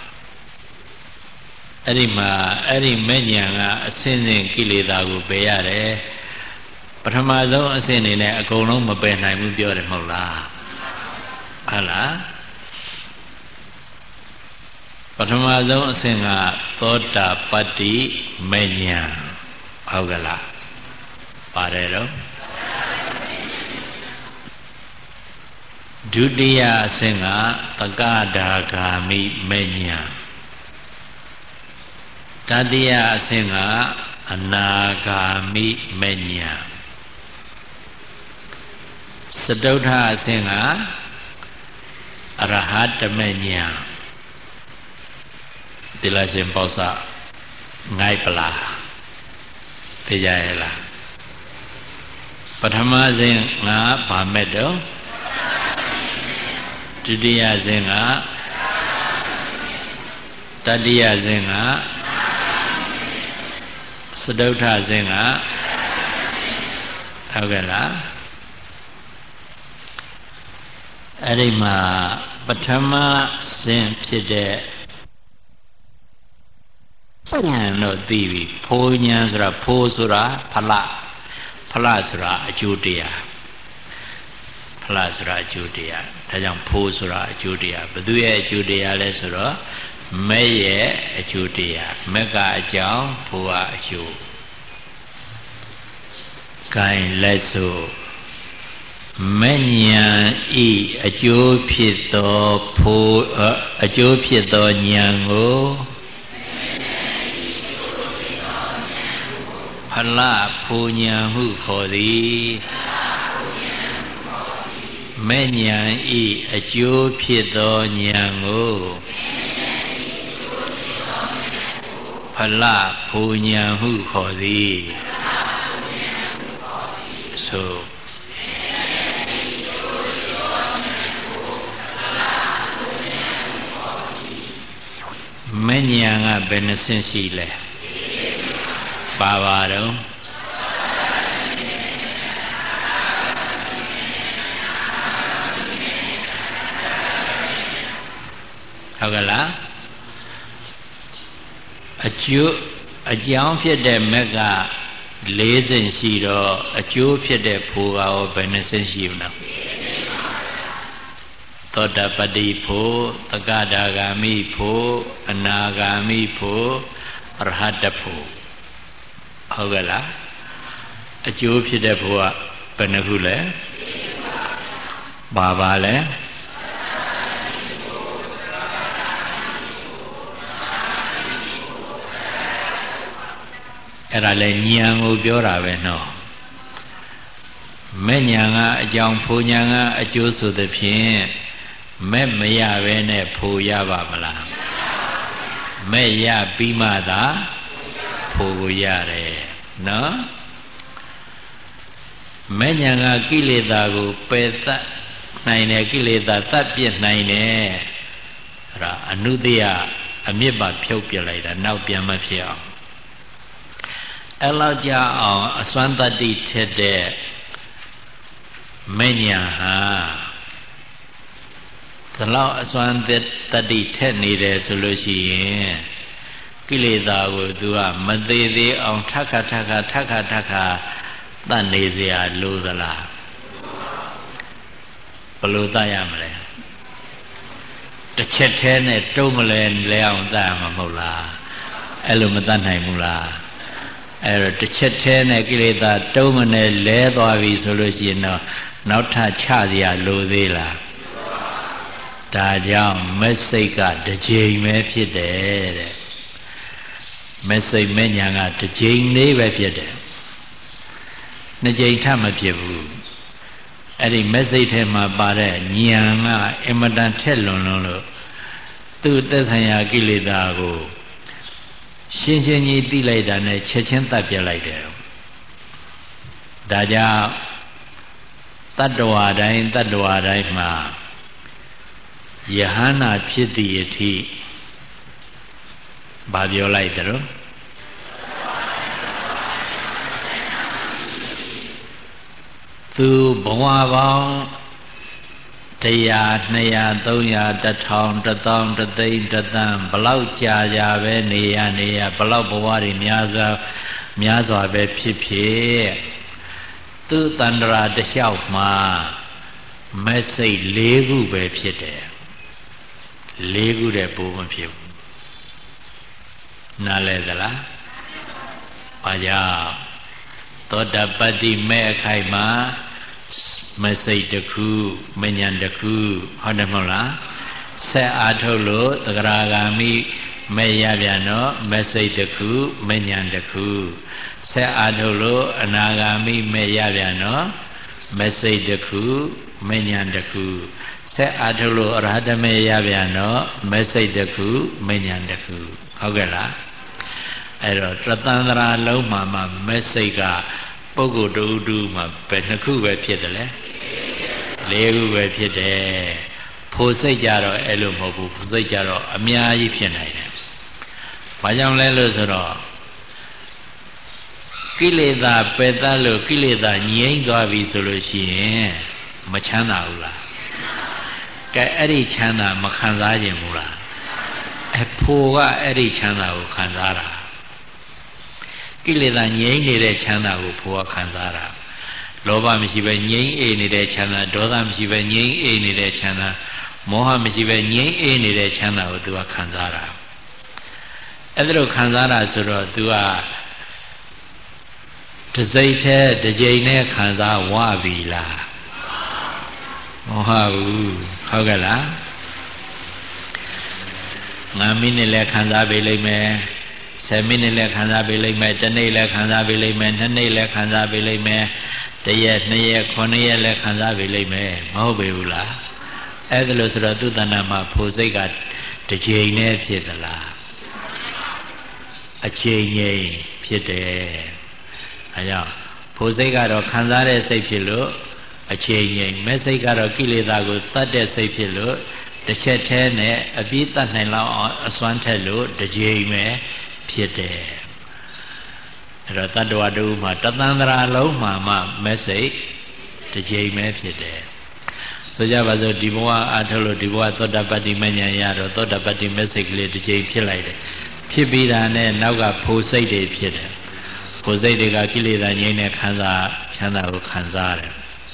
အဲ့ဒီမှာအဲ့ဒီမဲ့ညာကအစင်းစင်းကိလေသာကိုပယ်ရတယ်ပထမဆုံးအစင်းနေနဲ့အကုန်လုံးမပယ်နိုင်ဘူးပြောတယ်မဟုတ်လားဟုတ်လားပထမဆုံးအစင်းကသောတာပတ္တိမဲ့ညာဟုတ်ကလားပါတယ်တော့ဒုတိယအဆင့်ကသကဒါဂာမိမဲ့ညာတတိယအဆင့်ကအနာဂာမိမဲ့ညာစတုထအဆင့်ကအရဟတမဲ့ညာဒီလားရှင်ပေါ့စငိုက်ပလားသိကြရဲ့လားပထမအဆင့်ကဘာမဲ့တော့ဒုတိယအဆင့်ကတတိယအဆင့်ကစတုထအဆင့်ကဟုတ်ကဲ့လားအဲ့ဒီမှာပထမအဆင့်ဖြစ်တဲ့ဉာဏ်တော့သိပြီဖိုးဉာဏ်ဆိုတာဖိုးဆိုတာဖလဖလဆိုတာအကျိုးတရားဖလဆိုတာအကျိုးတရားဒါကြောင့်ဖိုးဆိုတာအကျိုးတရားဘယ်သူရဲ့အကျိုးတရားလဲဆိုတော့မဲ့ရဲ့အကျိုးတရားမဲ့ကအကြောင်းဖိုးကအကျိုးကိုင်လက်စို့မဲ့ဉာဏ်ဤအကျိုးဖြစ်သောဖိုးအကျိုးဖြစ်သောဉာဏ်ကိုဖလဖိုးဉာဏ်ဟုခေါ်သည်မဲ့ဉာဏ်ဤအကျိုးဖြစ်သောဉာဏ်ကိုဖလဖိုးဉာဏ်ဟုခေါ်သည်ဆိုမဲ့ဉာဏ်ကဘယ်နှဆင့်ရှိလဲပါပါတော့ဟုတ်ကဲ့လားအကျိုးအကြောင်းဖြစ်တဲ့မက်ကလေးဆင့်ရှိတော့အကျိုးဖြစ်တဲ့ဖိုးကရောဘယ်နှဆင့်ရှိမလဲသောတာပတ္တိဖို့သကဒါဂာမိဖို့အနာဂာမိဖို့အရဟတဖို့ဟုတ်ကဲ့လားအကျိုးဖြစ်တဲ့ဖို့ကဘယ်နှခုလဲပါပါလဲအဲ့ဒါလဲဉာဏ်ကိုပြောတာပဲနော်မဲ့ဉာဏ်ကအကြောင်းဖိုဉာဏ်ကအကျိုးဆိုသဖြင့်မဲ့မရပဲနဲ့ဖိုရပါမလားမဲ့ရပြီးမှသာဖိုကိုရတယ်နော်မဲ့ဉာဏ်ကကိလေသာကိုပယ်တတ်နိုင်တယ်ကိလေသာတတ်ပြစ်နိုင်တယ်အဲ့ဒါအနုတ္တယအမြစ်ပါဖြုတ်ပြလိုက်တာနောက်ပြန်မဖြစ်အောင်အဲ့လောက်ကြအောင်အစွမ်းတတ္တိထက်တဲ့မဲ့ဉာဏ်ဟာဒီလောက်အစွမ်းတတ္တိထက်နေတယ်ဆိုလို့ရှိရင်ကိလေသာကိုသူကမသေးသေးအောင်ထက်ခါထက်ခါထက်ခါထက်ခါတတ်နေเสียလို့သလားဘယ်လိုတတ်ရမလဲတစ်ချက်တည်းနဲ့တုံးမလဲလဲအောင်တတ်ရမှာမဟုတ်လားအဲ့လိုမတတ်နိုင်ဘူးလားအဲ့တော့တစ်ချက်တည်းနဲ့ကိလေသာတုံးမနဲ့လဲသွားပြီဆိုလို့ရှိရင်တော့နောက်ထပ်ချเสียလို့သေးလားဒါကြောင့်မက်စိတ်ကတစ်ချိန်ပဲဖြစ်တယ်တဲ့မက်စိတ်မဲ့ညာကတစ်ချိန်လေးပဲဖြစ်တယ်နှစ်ချိန်ထပ်မဖြစ်ဘူးအဲ့ဒီမက်စိတ်ထဲမှာပါတဲ့ဉာဏ်ကအင်မတန်ထက်လွန်လွန်းလို့သူသက်ဆိုင်ရာကိလေသာကိုရှင်းရှင်းကြီးသိလိုက်တာနဲ့ချက်ချင်းတတ်ပြလိုက်တယ်ဒါကြောင့်တတ္တဝါတိုင်းတတ္တဝါတိုင်းမှာယဟန္တာဖြစ်သည့်အထိဘာပြောလိုက်တယ်တော့သူဘဝပေါင်းတရားနှစ်ရာသုံးရာတစ်ထောင်တစ်သောင်းတစ်သိန်းတစ်သန်းဘလောက်ကြာကြာပဲနေရနေရဘလောက်ဘဝတွေများစွာများစွာပဲဖြစ်ဖြစ်သူတန္တရာတစ်လျှောက်မှာမက်စိတ်၄ခုပဲဖြစ်တယ်၄ခုတည်းပိုမဖြစ်ဘူးနားလဲသလားဘာကြောင့်သောတပတ္တိမဲ့အခိုက်မှာမစိတ်တစ်ခုမဉ္ဇဉ်တစ်ခုဟုတ်တယ်မဟုတ်လားဆက်အားထုတ်လို့သဂရာဂာမိမဲ့ရပြန်တော့မစိတ်တစ်ခုမဉ္ဇဉ်တစ်ခုဆက်အားထုတ်လို့အနာဂါမိမဲ့ရပြန်တော့မစိတ်တစ်ခုမဉ္ဇဉ်တစ်ခုဆက်အားထုတ်လို့အရဟတမေရပြန်တော့မစိတ်တစ်ခုမဉ္ဇဉ်တစ်ခုဟုတ်ကဲ့လားအဲ့တော့တသန္တရာလုံးမှာမှမစိတ်ကပုဂ္ဂိုလ်တူတူမှာဘယ်နှခုပဲဖြစ်တယ်လဲလေးခုပဲဖြစ်တယ်ဖို့စိတ်ကြတော့အဲ့လိုမဟုတ်ဘူးဖို့စိတ်ကြတော့အများကြီးဖြစ်နိုင်တယ်ဘာကြောင့်လဲလို့ဆိုတော့ကိလေသာပယ်တတ်လို့ကိလေသာငြိမ်းသွားပြီဆိုလို့ရှိရင်မချမ်းသာဘူးလားကဲအဲ့ဒီချမ်းသာမခံစားခြင်းဘူးလားအဖို့ကအဲ့ဒီချမ်းသာကိုခံစားတာကိလေသာငြိမ်းနေတဲ့ချမ်းသာကိုဖို့ကခံစားတာလောဘမရှိပဲငြိမ်းအေးနေတဲ့ချမ်းသာဒေါသမရှိပဲငြိမ်းအေးနေတဲ့ချမ်းသာမောဟမရှိပဲငြိမ်းအေးနေတဲ့ချမ်းသာကိုသူကခံစားတာအဲ့ဒါလိုခံစားတာဆိုတော့သူကတစိတ်ထဲတစ်ကြိမ်နဲ့ခံစားဝပြီလားမဟုတ်ဘူးဟုတ်ကဲ့လားငါးမိနစ်လဲခံစားပေးလိမ့်မယ်ဆယ်မိနစ်လဲခံစားပေးလိမ့်မယ်တစ်နေ့လဲခံစားပေးလိမ့်မယ်နှစ်နေ့လဲခံစားပေးလိမ့်မယ်တစ်ရက်နှစ်ရက်ခုနှစ်ရက်လဲခံစားပေးလိမ့်မယ်မဟုတ်ပေဘူးလားအဲ့ဒါလို့ဆိုတော့သူတဏ္ဍာမှာဖို့စိတ်ကတစ်ကြိမ်နဲ့ဖြစ်သလားအချိန်ချင်းဖြစ်တယ်အဲကြောင့်ဖို့စိတ်ကတော့ခံစားတဲ့စိတ်ဖြစ်လို့အချိန်ချင်းမဲ့စိတ်ကတော့ကိလေသာကိုတတ်တဲ့စိတ်ဖြစ်လို့တစ်ချက်တည်းနဲ့အပြည့်တတ်နိုင်လောက်အောင်အစွမ်းထက်လို့တစ်ကြိမ်ပဲဖြစ်တယ်အဲ့တော့တတ္တဝါတို့မှာတသန္တရာလုံးမှာမှမဲ့စိတ်တစ်ကြိမ်ပဲဖြစ်တယ်ဆိုကြပါစို့ဒီဘဝအာထုတ်လို့ဒီဘဝသောတပတ္တိမဉ္ဇဉ်ရတော့သောတပတ္တိမဲ့စိတ်ကလေးတစ်ကြိမ်ဖြစ်လိုက်တယ်ဖြစ်ပြီးတာနဲ့နောက်ကဖို့စိတ်တွေဖြစ်တယ်ဖို့စိတ်တွေကကိလေသာငြိမ်းတဲ့ခံစားချမ်းသာကိုခံစားရတယ်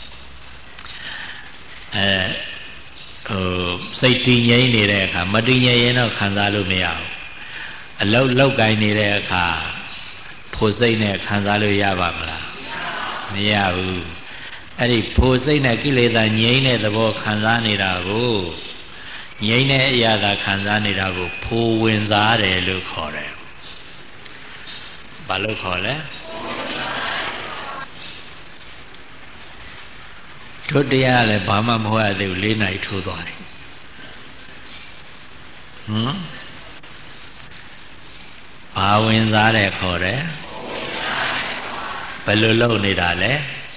အဲဟိုစိတ်တည်ငြိမ်နေတဲ့အခါမတည်ငြိမ်ရင်တော့ခံစားလို့မရဘူးအလောက်လောက်ကိုင်းနေတဲ့အခါဖို့စိတ်နဲ့ခံစားလို့ရပါမလားမရဘူးအဲ့ဒီဖို့စိတ်နဲ့ကိလေသာငြိမ်းတဲ့သဘောခံစားနေတာကိုငြိမ်းတဲ့အရာသာခံစားနေတာကိုဖို့ဝင်စားတယ်လို့ခေါ်တယ်ဘာလို့ခေါ်လဲတို့တရားလည်းဘာမှမဟုတ်ရသေးဘူးလေးနိုင်ထိုးသွားတယ်ဟမ်ဘာဝင်စားတယ်ခေါ်တယ်ဘယ်လိုလုပ်နေတာလဲ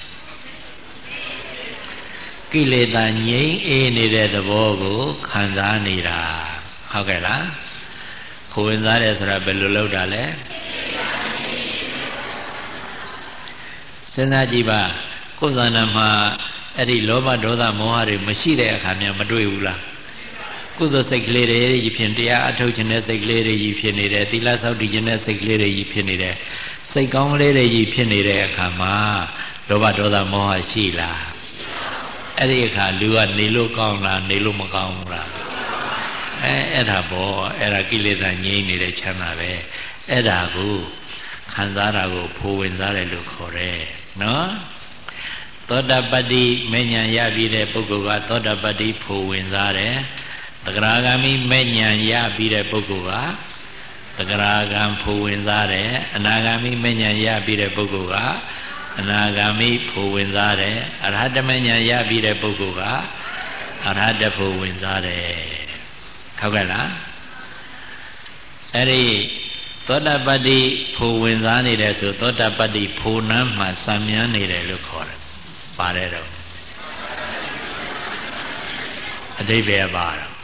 ကိလေသာငြိမ်းအေးနေတဲ့သဘောကိုခံစားနေတာဟုတ်ကဲ့လားခိုးဝင်စားတယ်ဆိုတာဘယ်လိုလုပ်တာလဲစဉ်းစားကြည့်ပါကိုယ်သဏ္ဍာန်မှာအဲ့ဒီလောဘဒေါသမောဟတွေမရှိတဲ့အခါမျိုးမတွေ့ဘူးလားကုသိုလ်စိတ်ကလေးတွေကြီးဖြစ်တရားအထုတ်ခြင်းတဲ့စိတ်ကလေးတွေကြီးဖြစ်နေတယ်သီလဆောက်တည်ခြင်းတဲ့စိတ်ကလေးတွေကြီးဖြစ်နေတယ်စိတ်ကောင်းကလေးတွေကြီးဖြစ်နေတဲ့အခါမှာလောဘဒေါသမောဟရှိလားအဲ့ဒီအခါလူကနေလို့ကောင်းလားနေလို့မကောင်းဘူးလားအဲအဲ့ဒါပေါ့အဲ့ဒါကိလေသာငြိမ်းနေတဲ့ချမ်းသာပဲအဲ့ဒါကိုခံစားတာကိုဖိုးဝင်စားတယ်လို့ခေါ်တယ်နော်သောတပတ္တိမဉ္ဇဉ်ရပြီးတဲ့ပုဂ္ဂိုလ်ကသောတပတ္တိဖိုးဝင်စားတယ်သဂရာဂမိမဉ္ဇဉ်ရပြီးတဲ့ပုဂ္ဂိုလ်ကသဂရာဂံဖိုးဝင်စားတယ်အနာဂမိမဉ္ဇဉ်ရပြီးတဲ့ပုဂ္ဂိုလ်ကအနာဂါမိဖို့ဝင်စားတယ်အရဟတမဉ္ဇဉ်ရပြီးတဲ့ပုဂ္ဂိုလ်ကအရဟတဖို့ဝင်စားတယ်ဟုတ်ကဲ့လားအဲ့ဒီသောတာပတ္တိဖို့ဝင်စားနေတယ်ဆိုသောတာပတ္တိဖို့နမ်းမှာစံမြန်းနေတယ်လို့ခေါ်တယ်ပါတယ်တော့အဓိပ္ပာယ်ပါတော့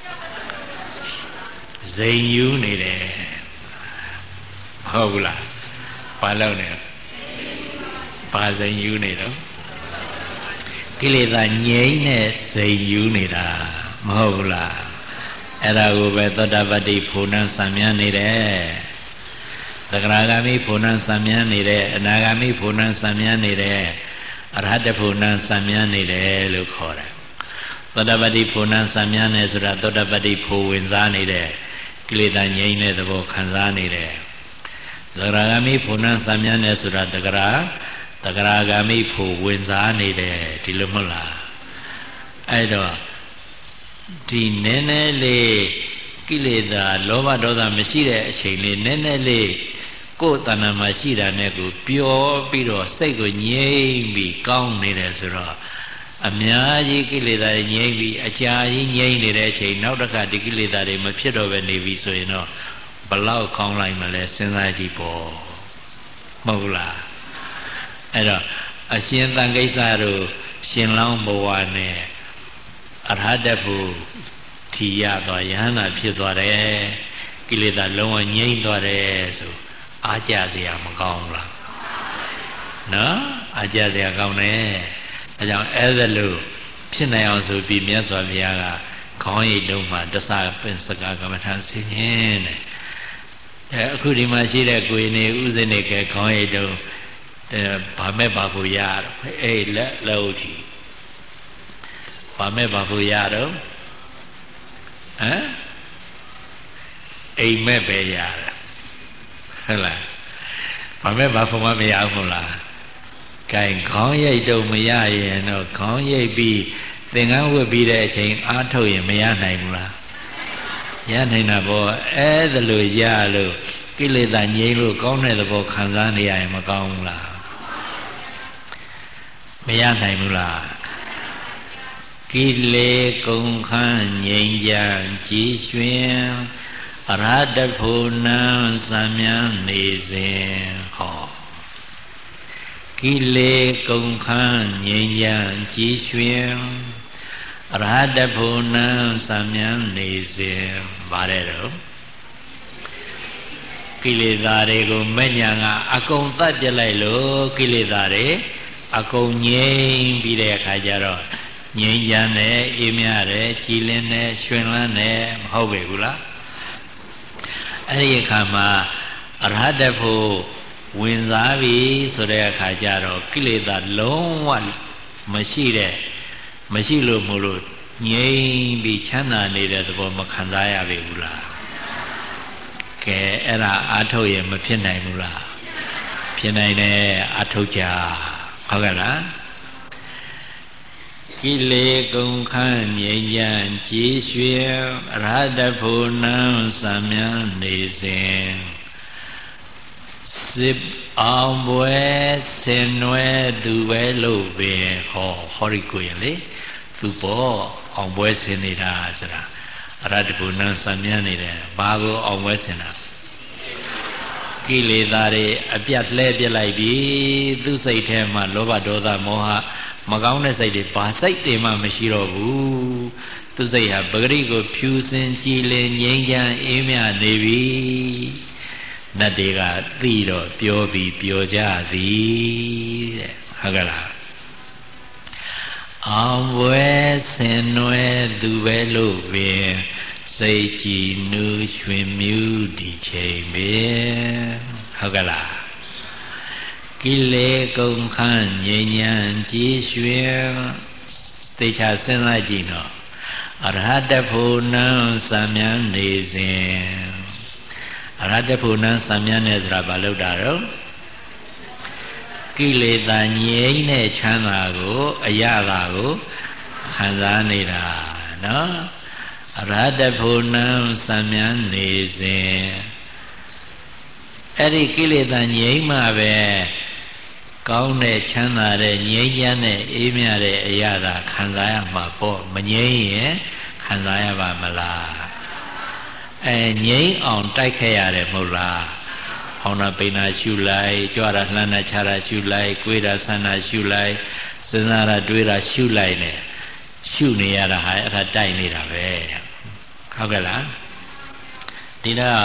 ဇိမ်ယူနေတယ်ဟုတ်ဘူးလားဘာလို့လဲဘာဇိမ်ယူနေတော့ကိလေသာငြိမ်းတဲ့ဇိမ်ယူနေတာမဟုတ်ဘူးလားအဲ့ဒါကိုပဲသောတာပတ္တိဖို့နမ်းစံမြန်းနေတယ်သဂရာဂမိဖို့နမ်းစံမြန်းနေတယ်အနာဂမိဖို့နမ်းစံမြန်းနေတယ်အရဟတဖို့နမ်းစံမြန်းနေတယ်လို့ခေါ်တယ်သောတာပတ္တိဖို့နမ်းစံမြန်းနေဆိုတာသောတာပတ္တိဖို့ဝင်စားနေတဲ့ကိလေသာငြိမ်းတဲ့သဘောခံစားနေတယ်သဂရာဂမိဖို့နမ်းစံမြန်းနေဆိုတာသဂရာသဂရာဂမိဖို့ဝင်စားနေတယ်ဒီလိုမဟုတ်လားအဲ့တော့ဒီနည်းနည်းလေးကိလေသာလောဘဒေါသမရှိတဲ့အချိန်လေးနည်းနည်းလေးကိုယ်တဏ္ဍာမှာရှိတာနဲ့ကိုပျော်ပြီးတော့စိတ်ကိုငြိမ့်ပြီးကောင်းနေတယ်ဆိုတော့အများကြီးကိလေသာတွေငြိမ့်ပြီးအကြာကြီးငြိမ့်နေတဲ့အချိန်နောက်တစ်ခါဒီကိလေသာတွေမဖြစ်တော့ပဲနေပြီဆိုရင်တော့ဘလောက်ကောင်းလိုက်မလဲစဉ်းစားကြည့်ပေါ့မဟုတ်လားအဲ့တော့အရှင်သံဃိစ္စတို့ရှင်လောင်းဘဝနဲ့အရဟတဖို့ထီရသွားယဟန္တာဖြစ်သွားတယ်ကိလေသာလုံးဝငြိမ့်သွားတယ်ဆိုအားကြစရာမကောင်းဘူးလားနော်အားကြစရာကောင်းတယ်ဒါကြောင့်အဲ့ဒါလို့ဖြစ်နိုင်အောင်ဆိုပြီးမြတ်စွာဘုရားကခေါင်းရိပ်တုံးမှာတသပင်စကာကမ္မထာဆင်းခြင်းတဲ့အဲအခုဒီမှာရှိတဲ့ကိုယ်နေဥစဉ်နေကခေါင်းရိပ်တုံးအဲဗာမဲ့ပါဖို့ရတော့အေးလက်လက်ဥတီဗာမဲ့ပါဖို့ရတော့ဟမ်အိမ်မဲ့ပဲရတယ်ဟုတ်လားဗာမဲ့ဘာဖို့မှမရဘူးလားကဲခေါင်းရိပ်တော့မရရင်တော့ခေါင်းရိပ်ပြီးသင်္ကန်းဝတ်ပြီးတဲ့အချိန်အားထုတ်ရင်မရနိုင်ဘူးလားရနိုင်တာပေါ့အဲ့ဒါလို့ရလို့ကိလေသာငြိမ်းလို့ကောင်းတဲ့သဘောခံစားနေရရင်မကောင်းဘူးလားမရနိုင်ဘူးလားကိလေကုန်ခန်းငြိမ်းချမ်းကြည်ရွှင်အရဟတဖို့နမ်းစံမြန်းနေစဉ်ဟောကိလေကုန်ခန်းငြိမ်းချမ်းကြည်ရွှင်အရဟတဖို့နမ်းစံမြန်းနေစဉ်ပါတယ်တော့ကိလေသာတွေကိုမဲ့ညာကအကုန်သတ်ပြလိုက်လို့ကိလေသာတွေအကုန်ငြိမ်းပြီးတဲ့အခါကျတော့ငြိမ်းချမ်းတယ်အေးမြတယ်ကြည်လင်းတယ်ရွှင်လန်းတယ်မဟုတ်ပေဘူးလားအဲ့ဒီအခါမှာအရဟတဖို့ဝင်စားပြီဆိုတဲ့အခါကျတော့ကိလေသာလုံးဝမရှိတဲ့မရှိလို့မို့လို့ငြိမ်းပြီးချမ်းသာနေတဲ့သဘောမခံစားရပေဘူးလားကဲအဲ့ဒါအာထုတ်ရင်မဖြစ်နိုင်ဘူးလားဖြစ်နိုင်တယ်အာထုတ်ကြဟုတ်ကဲ့လားကိလေကုန်ခန်းငြိမ်းချမ်းကြည်ရွှင်အရဟတဖို့နမ်းစံမြန်းနေစဉ်စစ်အောင်ပွဲဆင်နွယ်သူပဲလို့ပင်ဟောဟောရီကိုရလေသူပေါ်အောင်ပွဲဆင်နေတာဆိုတာအရဟတဖို့နမ်းစံမြန်းနေတယ်ဘာကိုအောင်ပွဲဆင်တာကိလေသာတွေအပြတ်လှဲပြလိုက်ပြီသူစိတ်ထဲမှာလောဘဒေါသမောဟမကောင်းတဲ့စိတ်တွေဘာစိတ်တွေမှမရှိတော့ဘူးသူစိတ်ဟာပဂရိကိုဖြူစင်ကြည်လင်ငြိမ်းချမ်းအေးမြနေပြီနတ်တွေကသိတော့ပြောပြီးပြောကြသည်တဲ့ဟုတ်ကဲ့လားအောင်ပွဲဆင်နွယ်သူပဲလို့ပင်စိတ်ကြည်နူးရွှင်မြူးဒီချိန်ပင်ဟုတ်ကဲ့လားကိလေကုန်ခန်းငြိမ်းချမ်းကြည်ရွှင်သိချာစဉ်းစားကြည့်တော့အရဟတဖို့နမ်းစံမြန်းနေစဉ်အရဟတဖို့နမ်းစံမြန်းနေဆိုတာဘာလို့တာတော့ကိလေသာငြိမ်းတဲ့ချမ်းသာကိုအရသာကိုခံစားနေတာနော်အရဟတဖို့နမ်းစံမြန်းနေစဉ်အဲ့ဒီကိလေသာငြိမ်းမှပဲကောင်းတဲ့ချမ်းသာတဲ့ငြိမ်းချမ်းတဲ့အေးမြတဲ့အရာသာခံစားရမှာပေါ့မငြိမ်းရင်ခံစားရပါမလားအဲငြိမ်းအောင်တိုက်ခဲ့ရတယ်မဟုတ်လားဟောင်းတာပိန်တာရှုလိုက်ကြွားတာလှမ်းတာချတာရှုလိုက်ကိုယ်တာဆန္ဒရှုလိုက်စဉ်းစားတာတွေးတာရှုလိုက်နဲ့ရှုနေရတာဟာအဲ့ဒါတိုက်နေတာပဲဟုတ်ကဲ့လားဒီတော့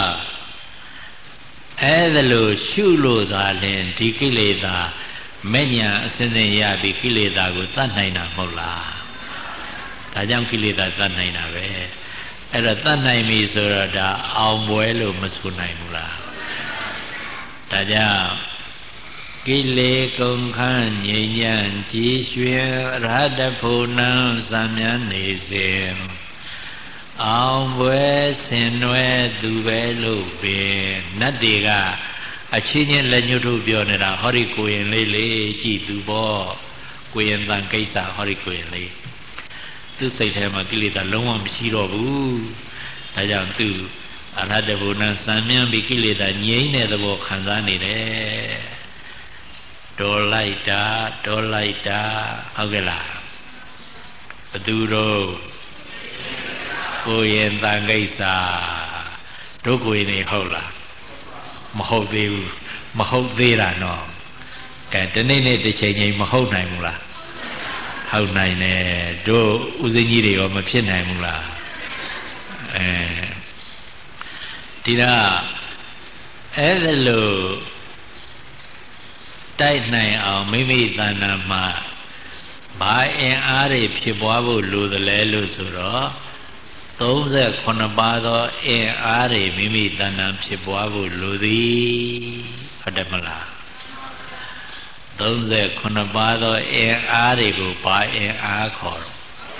အဲ့ဒါလို့ရှုလို့သာလင်ဒီကိလေသာမဲ့ညာအစဉ်စဉ်ရပြီးကိလေသာကိုတတ်နိုင်တာမဟုတ်လားဒါကြောင့်ကိလေသာတတ်နိုင်တာပဲအဲ့တော့တတ်နိုင်ပြီဆိုတော့ဒါအောင်ပွဲလို့မဆိုနိုင်ဘူးလားဒါကြောင့်ကိလေကုန်ခန့်ငြိမ်းချမ်းကြည်ရွှင်ရဟတဖို့နံစံမြန်းနေစဉ်အောင်ပွဲဆင်နွယ်သူပဲလို့ပင်နတ်တွေကအချင်းချင်းလက်ညှိုးထုတ်ပြောနေတာဟောဒီကိုရင်လေးလေးကြည်သူပေါ့ကိုရင်တန်ကိစ္စဟောဒီကိုရင်လေးသူစိတ်ထဲမှာကိလေသာလုံးဝမရှိတော့ဘူးဒါကြောင့်သူအရဟတဘုံနဲ့စံမြန်းပြီးကိလေသာငြိမ်းတဲ့သဘောခံစားနေတယ်တော်လိုက်တာတော်လိုက်တာဟုတ်ကဲ့လားဘသူတို့ကိုရင်တန်ကိစ္စတို့ကိုရင်နေဟုတ်လားမဟုတ်သေးဘူးမဟုတ်သေးတာနော်ကဲဒီနေ့နေ့တစ်ချိန်ချိန်မဟုတ်နိုင်ဘူးလားဟုတ်နိုင်တယ်တို့ဦးစင်းကြီးတွေရောမဖြစ်နိုင်ဘူးလားအဲဒီတော့အဲ့ဒါလို့တိုက်နိုင်အောင်မိမိတဏ္ဍာမှာဘာအင်အားတွေဖြစ်ပွားဖို့လိုသလဲလို့ဆိုတော့သုံးဆယ်ခုနှစ်ပါးသောအင်အားတွေမိမိတဏ္ဍာဖြစ်ပွားဖို့လိုသည်ဟုတ်တယ်မလားသုံးဆယ်ခုနှစ်ပါးသောအင်အားတွေကိုဘာအင်အားခေါ်တော့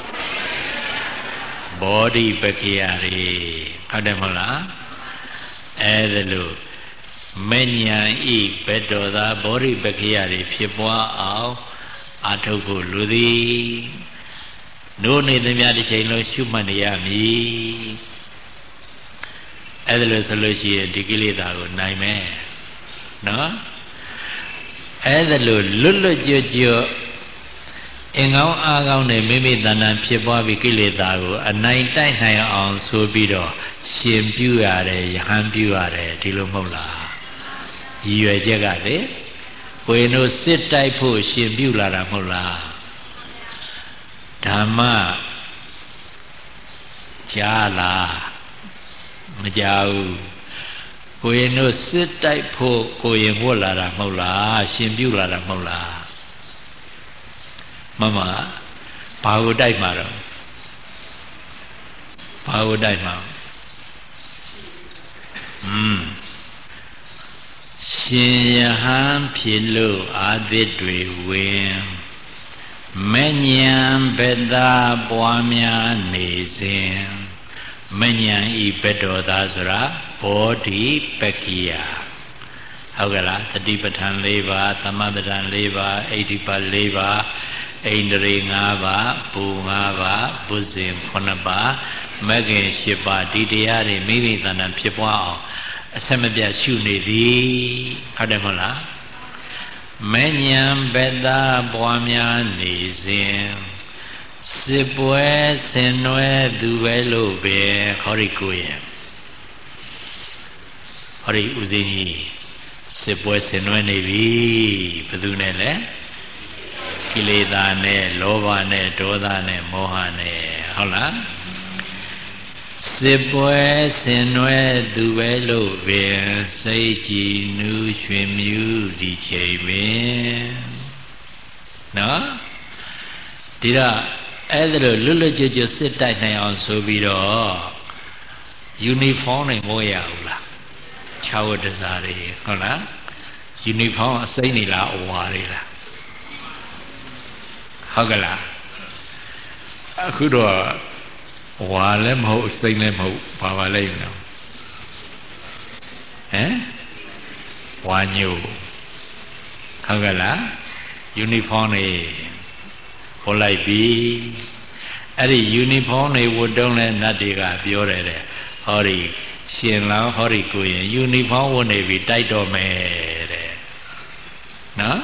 ဘောဓိပက္ခိယတွေဟုတ်တယ်မလားအဲ့ဒါလို့မဉ္ဇဉ်ဤဘက်တော်သာဘောဓိပက္ခိယတွေဖြစ်ပွားအောင်အာထုတ်ဖို့လူသည်တို့နေသမျှတစ်ချိန်လုံးရှုမှတ်နေရမည်အဲ့ဒါလို့ဆိုလို့ရှိရင်ဒီကိလေသာကိုနိုင်မယ်နော်အဲ့ဒါလို့လွတ်လွတ်ကျွတ်ကျွတ်အင်ကောင်းအားကောင်းနဲ့မိမိတဏ္ဍာဖြစ်ပွားပြီးကိလေသာကိုအနိုင်တိုက်နိုင်အောင်ဆိုပြီးတော့ရှင်ပြုရတယ်ယဟန်ပြုရတယ်ဒီလိုမဟုတ်လားရည်ရွယ်ချက်ကလေဘွေတို့စစ်တိုက်ဖို့ရှင်ပြုလာတာမဟုတ်လားဓမ္မကြားလားမကြားဘူးကိုရင်တို့စစ်တိုက်ဖို့ကိုရင်ဝတ်လာတာမဟုတ်လားရှင်ပြုလာတာမဟုတ်လားမမဘာကိုတိုက်မှာတော့ဘာကိုတိုက်မှာอืมရှင်ယဟန်ဖြစ်လို့အာသစ်တွေဝင်မဉ္ဇဉ်ဘက်သာပွားများနေစဉ်မဉ္ဇဉ်ဤဘက်တော်သာဆိုတာဘောဓိပက္ခိယဟုတ်ကဲ့လားတတိပဋ္ဌာန်၄ပါးသမပဋ္ဌာန်၄ပါးအိဋ္ဌိပတ်၄ပါးဣန္ဒြေ၅ပါးဘူ၅ပါးဘုဇင်၇ပါးမဂ္ဂင်၈ပါးဒီတရားတွေမိမိတဏ္ဍာဖြစ်ပွားအောင်အဆက်မပြတ်ရှုနေသည်ဟုတ်တယ်မဟုတ်လားမဉ္ဇဉ်ဘက်သာပွားများနေစဉ်စစ်ပွဲဆင်နွယ်သူပဲလို့ပဲဟောဒီကိုရဲ့ဟောဒီဦးစင်းကြီးစစ်ပွဲဆင်နွယ်နေပြီဘယ်သူနဲ့လဲကိလေသာနဲ့လောဘနဲ့ဒေါသနဲ့မောဟနဲ့ဟုတ်လားစစ်ပွဲဆင်နွယ်သူပဲလို့ပင်စိတ်ကြည်နူးရွှင်မြူးဒီချိန်ပင်နော်ဒီတော့အဲ့ဒါလို့လွတ်လွတ်ကျွတ်ကျွတ်စစ်တိုက်နိုင်အောင်ဆိုပြီးတော့ယူနီဖောင်းနဲ့မိုးရဘူးလားခြားဝတ်တစားတွေဟုတ်လားယူနီဖောင်းအစိမ့်နေလားအဝါတွေလားဟုတ်ကလားအခုတော့ဝါလည်းမဟုတ်စိမ့်လည်းမဟုတ်ဘာပါလိမ့်မလို့ဟမ်ဝါညို့ဟုတ်ကလားယူနီဖောင်းတွေဟောလိုက်ပြီအဲ့ဒီယူနီဖောင်းတွေဝတ်တုံးလဲနတ်တွေကပြောတယ်တဲ့ဟောဒီရှင်လောင်းဟောဒီကိုရင်ယူနီဖောင်းဝတ်နေပြီတိုက်တော့မယ်တဲ့နော်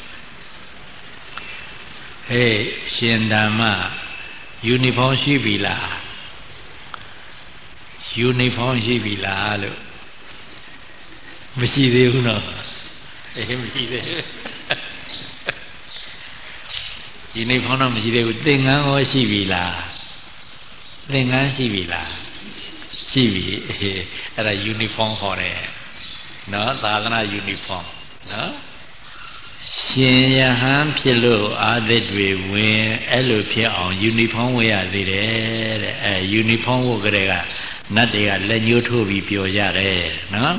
ဟေးရှင်ဓမ္မယူနီဖောင်းရှိပြီလားยูนิฟอร์มရှိပြီလားလို့မရှိသေးဘူးနော်အေးမရှိသေးဘူးယူနီဖောင်းတော့မရှိသေးဘူးသင်္ကန်းရောရှိပြီလားသင်္ကန်းရှိပြီလားရှိပြီအဲ့ဒါယူနီဖောင်းခေါ်တယ်နော်သာသနာယူနီဖောင်းနော်ရှင်ယဟန်ဖြစ်လို့အာသစ်တွေဝင်အဲ့လိုဖြစ်အောင်ယူနီဖောင်းဝတ်ရသေးတယ်တဲ့အဲယူနီဖောင်းဝတ်ကြတဲ့ကနတ်တွေကလက်ညှိုးထိုးပြီးပြောကြတယ်နော်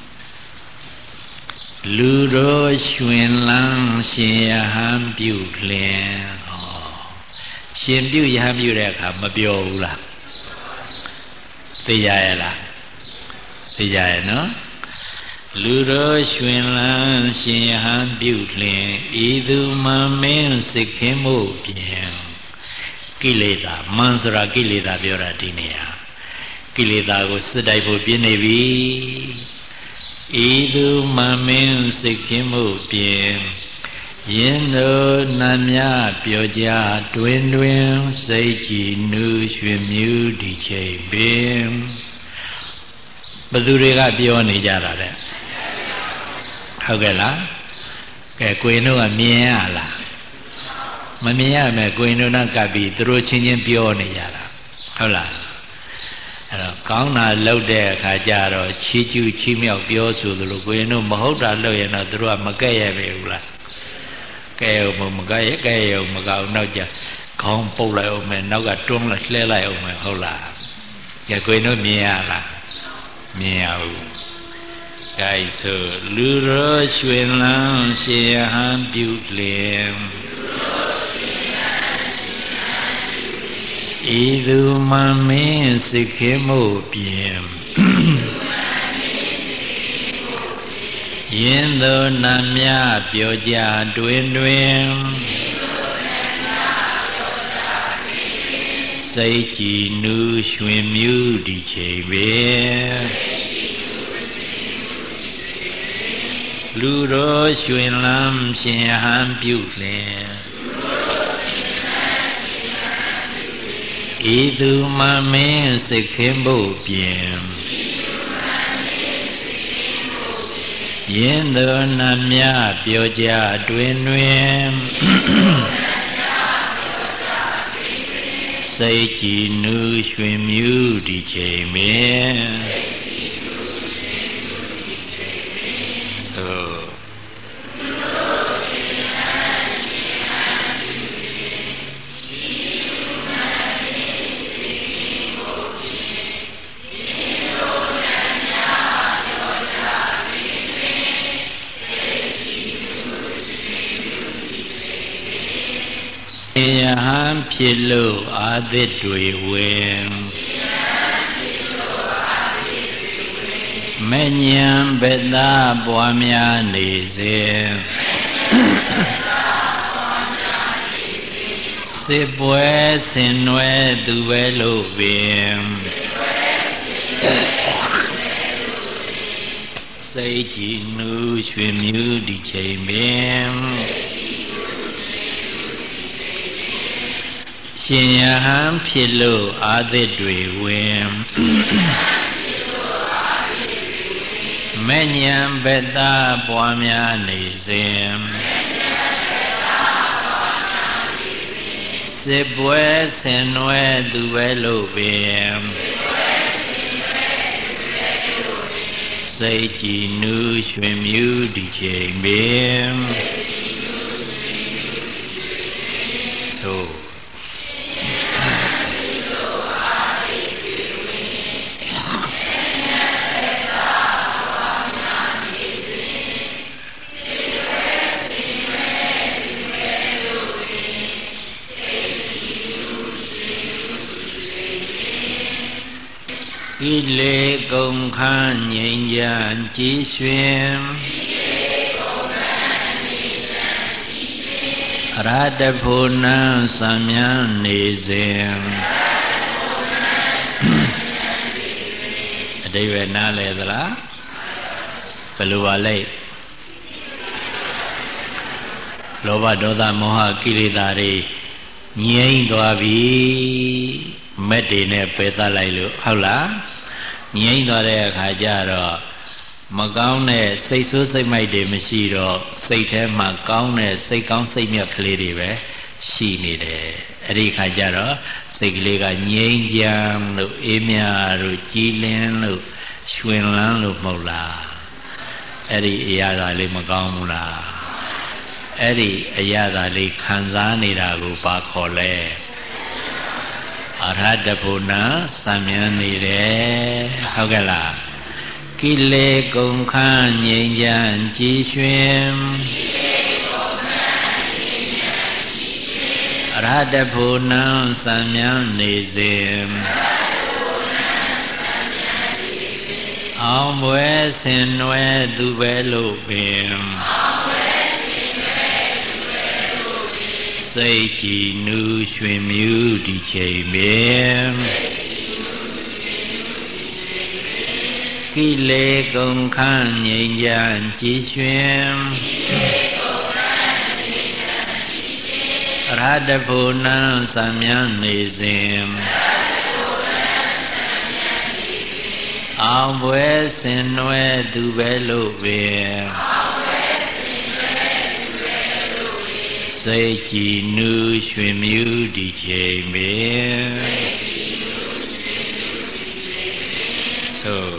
လူတော်ရွှင်လန်းရှင်ယဟန်ပြုလင်ဟောရှင်ပြုယဟန်ပြုတဲ့အခါမပြောဘူးလားသိရရဲ့လားသိကြရဲ့နော်လူတော်ရွှင်လန်းရှင်ယဟန်ပြုလင်ဤသူမမင်းစိတ်ခင်းမှုပြင်ကိလေသာမန်ဆိုတာကိလေသာပြောတာဒီနေရာကိလေသာကိုစစ်တိုက်ဖို့ပြင်းနေပြီဤသူမမင်းစိတ်ခင်းမှုပြင်ယင်းတို့နတ်များပြောကြတွင်တွင်စိတ်ကြည်နူးရွှင်မြူးဒီချိန်ပင်ဘသူတွေကပြောနေကြတာတဲ့ဟုတ်ကဲ့လားကဲကိုရင်တို့ကမြင်ရလားမမြင်ရမယ်ကိုရင်တို့ကကပ်ပြီးသူတို့ချင်းချင်းပြောနေကြတာဟုတ်လားအဲ့တော့ကောင်းတာလုပ်တဲ့အခါကျတော့ချီးကျူးချီးမြှောက်ပြောဆိုသလိုကိုရင်တို့မဟုတ်တာလုပ်ရင်တော့သူတို့ကမကဲ့ရဲ့ပဲဘူးလားကဲ့အောင်မကဲ့ရဲ့ကဲ့ရဲ့အောင်မကောက်နောက်ကျခေါင်းပုတ်လိုက်အောင်မယ်နောက်ကတွန်းလိုက်လှဲလိုက်အောင်မယ်ဟုတ်လားကဲကိုရင်တို့မြင်ရလားမြင်ရဘူးကဲဆိုလူရောရွှင်လန်းရှင်ယဟန်ပြုလင်ဤသူမမင်းစိတ်ခေမှုပြင်ယင်းသောနတ်များပြောကြတွင်တွင်စိတ်ကြည်နူးရွှင်မြူးဒီချိန်ပဲလူတော်ရွှင်လန်းရှင်ယဟန်ပြုလင်ဤသူမမင်းစိတ်ခင်းဖို့ပြင်ယင်းသောနတ်များပြောကြတွင်တွင်စိတ်ကြည်နူးရွှင်မြူးဒီချိန်ပင်သို့ယဟန်ဖြစ်လို့အာသစ်တွေဝင်မဉ္ဇဉ်ဘက်သားပွားများနေစဉ်စစ်ပွဲဆင်နွယ်သူပဲလို့ပင်စိတ်ကြည်နူးရွှင်မြူးဒီချိန်ပင်ရှင်ယဟန်ဖြစ်လို့အာသစ်တွေဝင်မဉ္ဇဉ်ဘက်သားပွားများနေစဉ်စစ်ပွဲဆင်နွယ်သူပဲလို့ပင်စိတ်ကြည်နူးရွှင်မြူးဒီချိန်ပင်သို့ကိလေကုန်ခန်းငြိမ်းချမ်းကြည်ရွှင်အရဟတဖို့နံစံမြန်းနေစဉ်အတိပ္ပယ်နားလည်သလားဘယ်လိုပါလဲလောဘဒေါသမောဟကိလေသာတွေငြိမ်းသွားပြီမက်တွေနဲ့ပယ်သလိုက်လို့ဟုတ်လားငြိမ့်သွားတဲ့အခါကျတော့မကောင်းတဲ့စိတ်ဆိုးစိတ်မိုက်တွေမရှိတော့စိတ်ထဲမှာကောင်းတဲ့စိတ်ကောင်းစိတ်မြတ်ကလေးတွေပဲရှိနေတယ်အဲ့ဒီခါကျတော့စိတ်ကလေးကငြိမ်းချမ်းလို့အေးမြလို့ကြည်လင်းလို့ရွှင်လန်းလို့မဟုတ်လားအဲ့ဒီအရာသာလေးမကောင်းဘူးလားအဲ့ဒီအရာသာလေးခံစားနေတာကိုပါခေါ်လဲအရဟတဖို့နာစံမြန်းနေတယ်ဟုတ်ကဲ့လားကိလေကုန်ခန်းငြိမ်းချမ်းကြည်ရွှင်အရဟတဖို့နာစံမြန်းနေစဉ်အောင်ပွဲဆင်နွယ်သူပဲလို့ပင်စိတ်ကြည်နူးရွှင်မြူးဒီချိန်ပင်ကိလေကုန်ခန်းငြိမ်းချမ်းကြည်ရွှင်အရဟတဖို့နာစံမြန်းနေစဉ်အောင်ပွဲဆင်နွယ်သူပဲလို့ပင်စိတ်ကြည်နူးရွှင်မြူးဒီချိန်ပင်သို့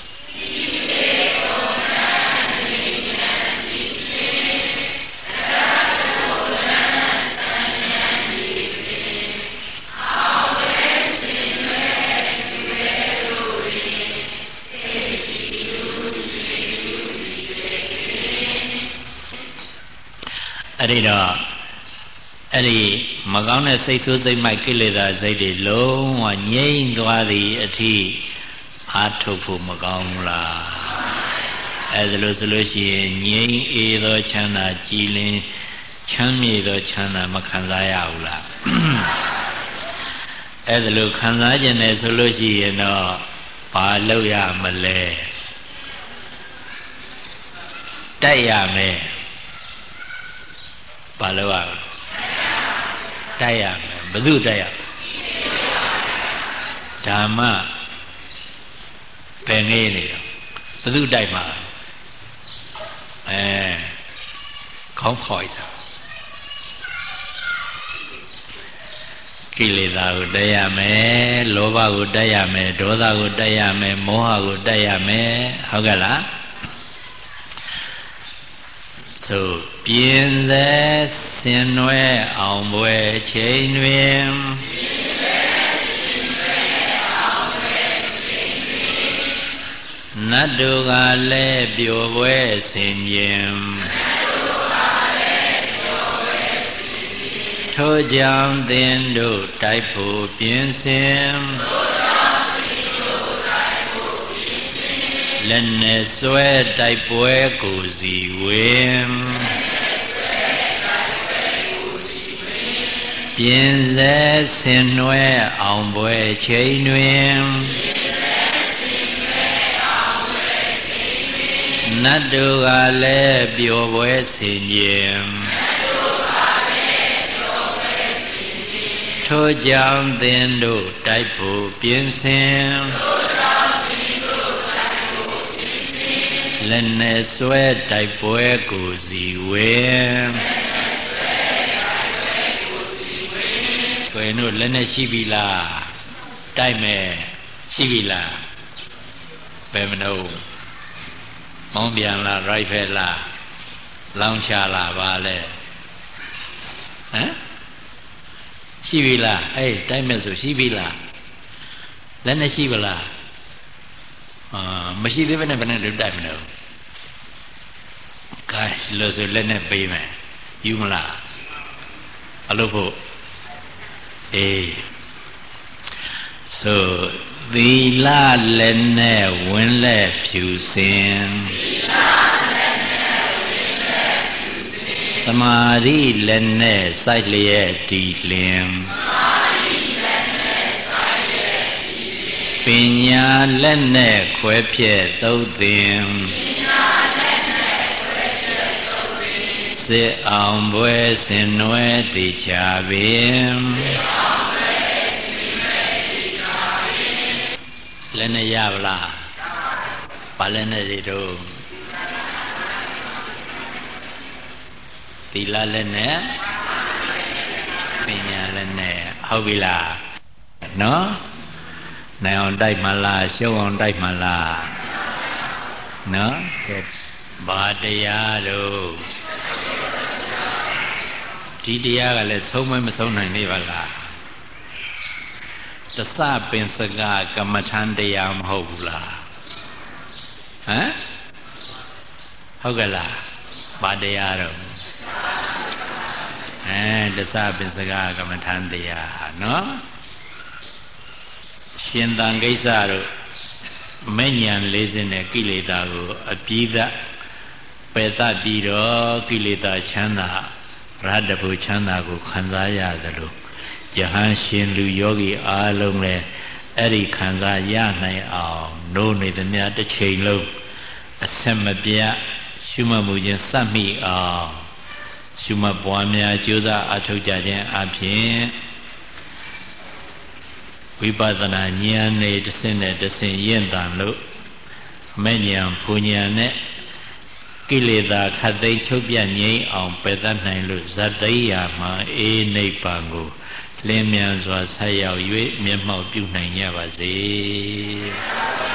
အဲ့ဒီတော့အဲ့ဒီမကောင်းတဲ့စိတ်ဆိုးစိတ်မိုက်ကိလေသာစိတ်တွေလုံးဝငြိမ့်သွားသည့်အထိအားထုတ်ဖို့မကောင်းဘူးလားအဲ့ဒါလို့ဆိုလို့ရှိရင်ငြိမ့်အေးသောချမ်းသာကြည်လင်ချမ်းမြေသောချမ်းသာမခံစားရဘူးလားအဲ့ဒါလို့ခံစားခြင်းနဲ့ဆိုလို့ရှိရင်တော့ဘာလုပ်ရမလဲတိုက်ရမယ်ဘာလို့อ่ะတိုက်ရမယ်ဘယ်သူတိုက်ရဓမ္မပဲငေးနေတော့ဘယ်သူတိုက်မှာအဲခေါင်းခေါ်ရတာကိလေသာကိုတိုက်ရမယ်လောဘကိုတိုက်ရမယ်ဒေါသကိုတိုက်ရမယ်မောဟကိုတိုက်ရမယ်ဟုတ်ကဲ့လားသို့ပြင်းစေဆင်နွယ်အောင်ပွဲချိန်တွင်နတ်တို့ကလည်းပျော်ပွဲဆင်ခြင်းထိုကြောင့်သင်တို့တိုက်ဖို့ပြင်းစင်လက်နဲ့ဆွဲတိုက်ပွဲကိုစီဝင်ပြင်းစေဆင်နွယ်အောင်ပွဲချိန်တွင်နတ်တို့ကလည်းပျော်ပွဲဆင်ခြင်းထိုကြောင့်သင်တို့တိုက်ဖို့ပြင်းစင်လက်နဲ့ဆွဲတိုက်ပွဲကိုစီဝင်ဆွဲတို့လက်နဲ့ရှိပြီလားတိုက်မယ်ရှိပြီလားဘယ်မလို့မောင်းပြန်လားရိုက်ဖက်လားလောင်းချလားပါလဲဟမ်ရှိပြီလားအေးတိုက်မယ်ဆိုရှိပြီလားလက်နဲ့ရှိပါလားအာမရှိသေးဘဲနဲ့ဘယ်နဲ့တို့တိုက်မလို့ကဲလို့ဆိုလက်နဲ့ပေးမယ်ယူမလားအလုပ်ဖို့အေးဆိုသီလလက်နဲ့ဝင်လက်ဖြူစင်သမာဓိလက်နဲ့စိုက်လျက်တည်လင်ပညာလက်နဲ့ခွဲဖြဲ့သုတ်သင်စစ်အောင်ပွဲဆင်နွယ်တည်ချပင်လည်းနဲ့ရပါလားဘာလည်းနဲ့တွေတော့သီလလည်းနဲ့ပညာလည်းနဲ့ဟုတ်ပြီလားနော်နိုင်အောင်တိုက်မှလားရှုံးအောင်တိုက်မှလားနော်ကဲဘာတရားတို့ဒီတရားကလည်းဆုံးမမဆုံးနိုင်နေပါလားတစပင်စကကမ္မထန်တရားမဟုတ်ဘူးလားဟမ်ဟုတ်ကဲ့လားဘာတရားတော့အဲတစပင်စကကမ္မထန်တရားနော်ရှင်သံကိစ္စတို့မဲ့ညာလေးစင်းတဲ့ကိလေသာကိုအပြီးသပယ်သပြီးတော့ကိလေသာချမ်းသာရဟတ္တဘုချမ်းသာကိုခံစားရသလိုယဟန်ရှင်လူယောဂီအားလုံးလည်းအဲ့ဒီခံစားရနိုင်အောင်နိုးနေသမျှတစ်ချိန်လုံးအဆက်မပြတ်ရှုမှတ်မှုချင်းစပ်မိအောင်ရှုမှတ်ပွားများကြိုးစားအထောက်ကြခြင်းအပြင်ဝိပဿနာဉာဏ်နဲ့တစ်ဆင့်နဲ့တစ်ဆင့်ရင့်တန်လို့မဲ့ဉာဏ်ဘုံဉာဏ်နဲ့ကိလေသာခတ်သိမ်းချုပ်ပြငြိမ်းအောင်ပယ်တတ်နိုင်လို့ဇတ္တိယာမှာအေးနိဗ္ဗာန်ကိုလင်းမြန်စွာဆက်ရောက်၍မျက်မှောက်ပြုနိုင်ကြပါစေ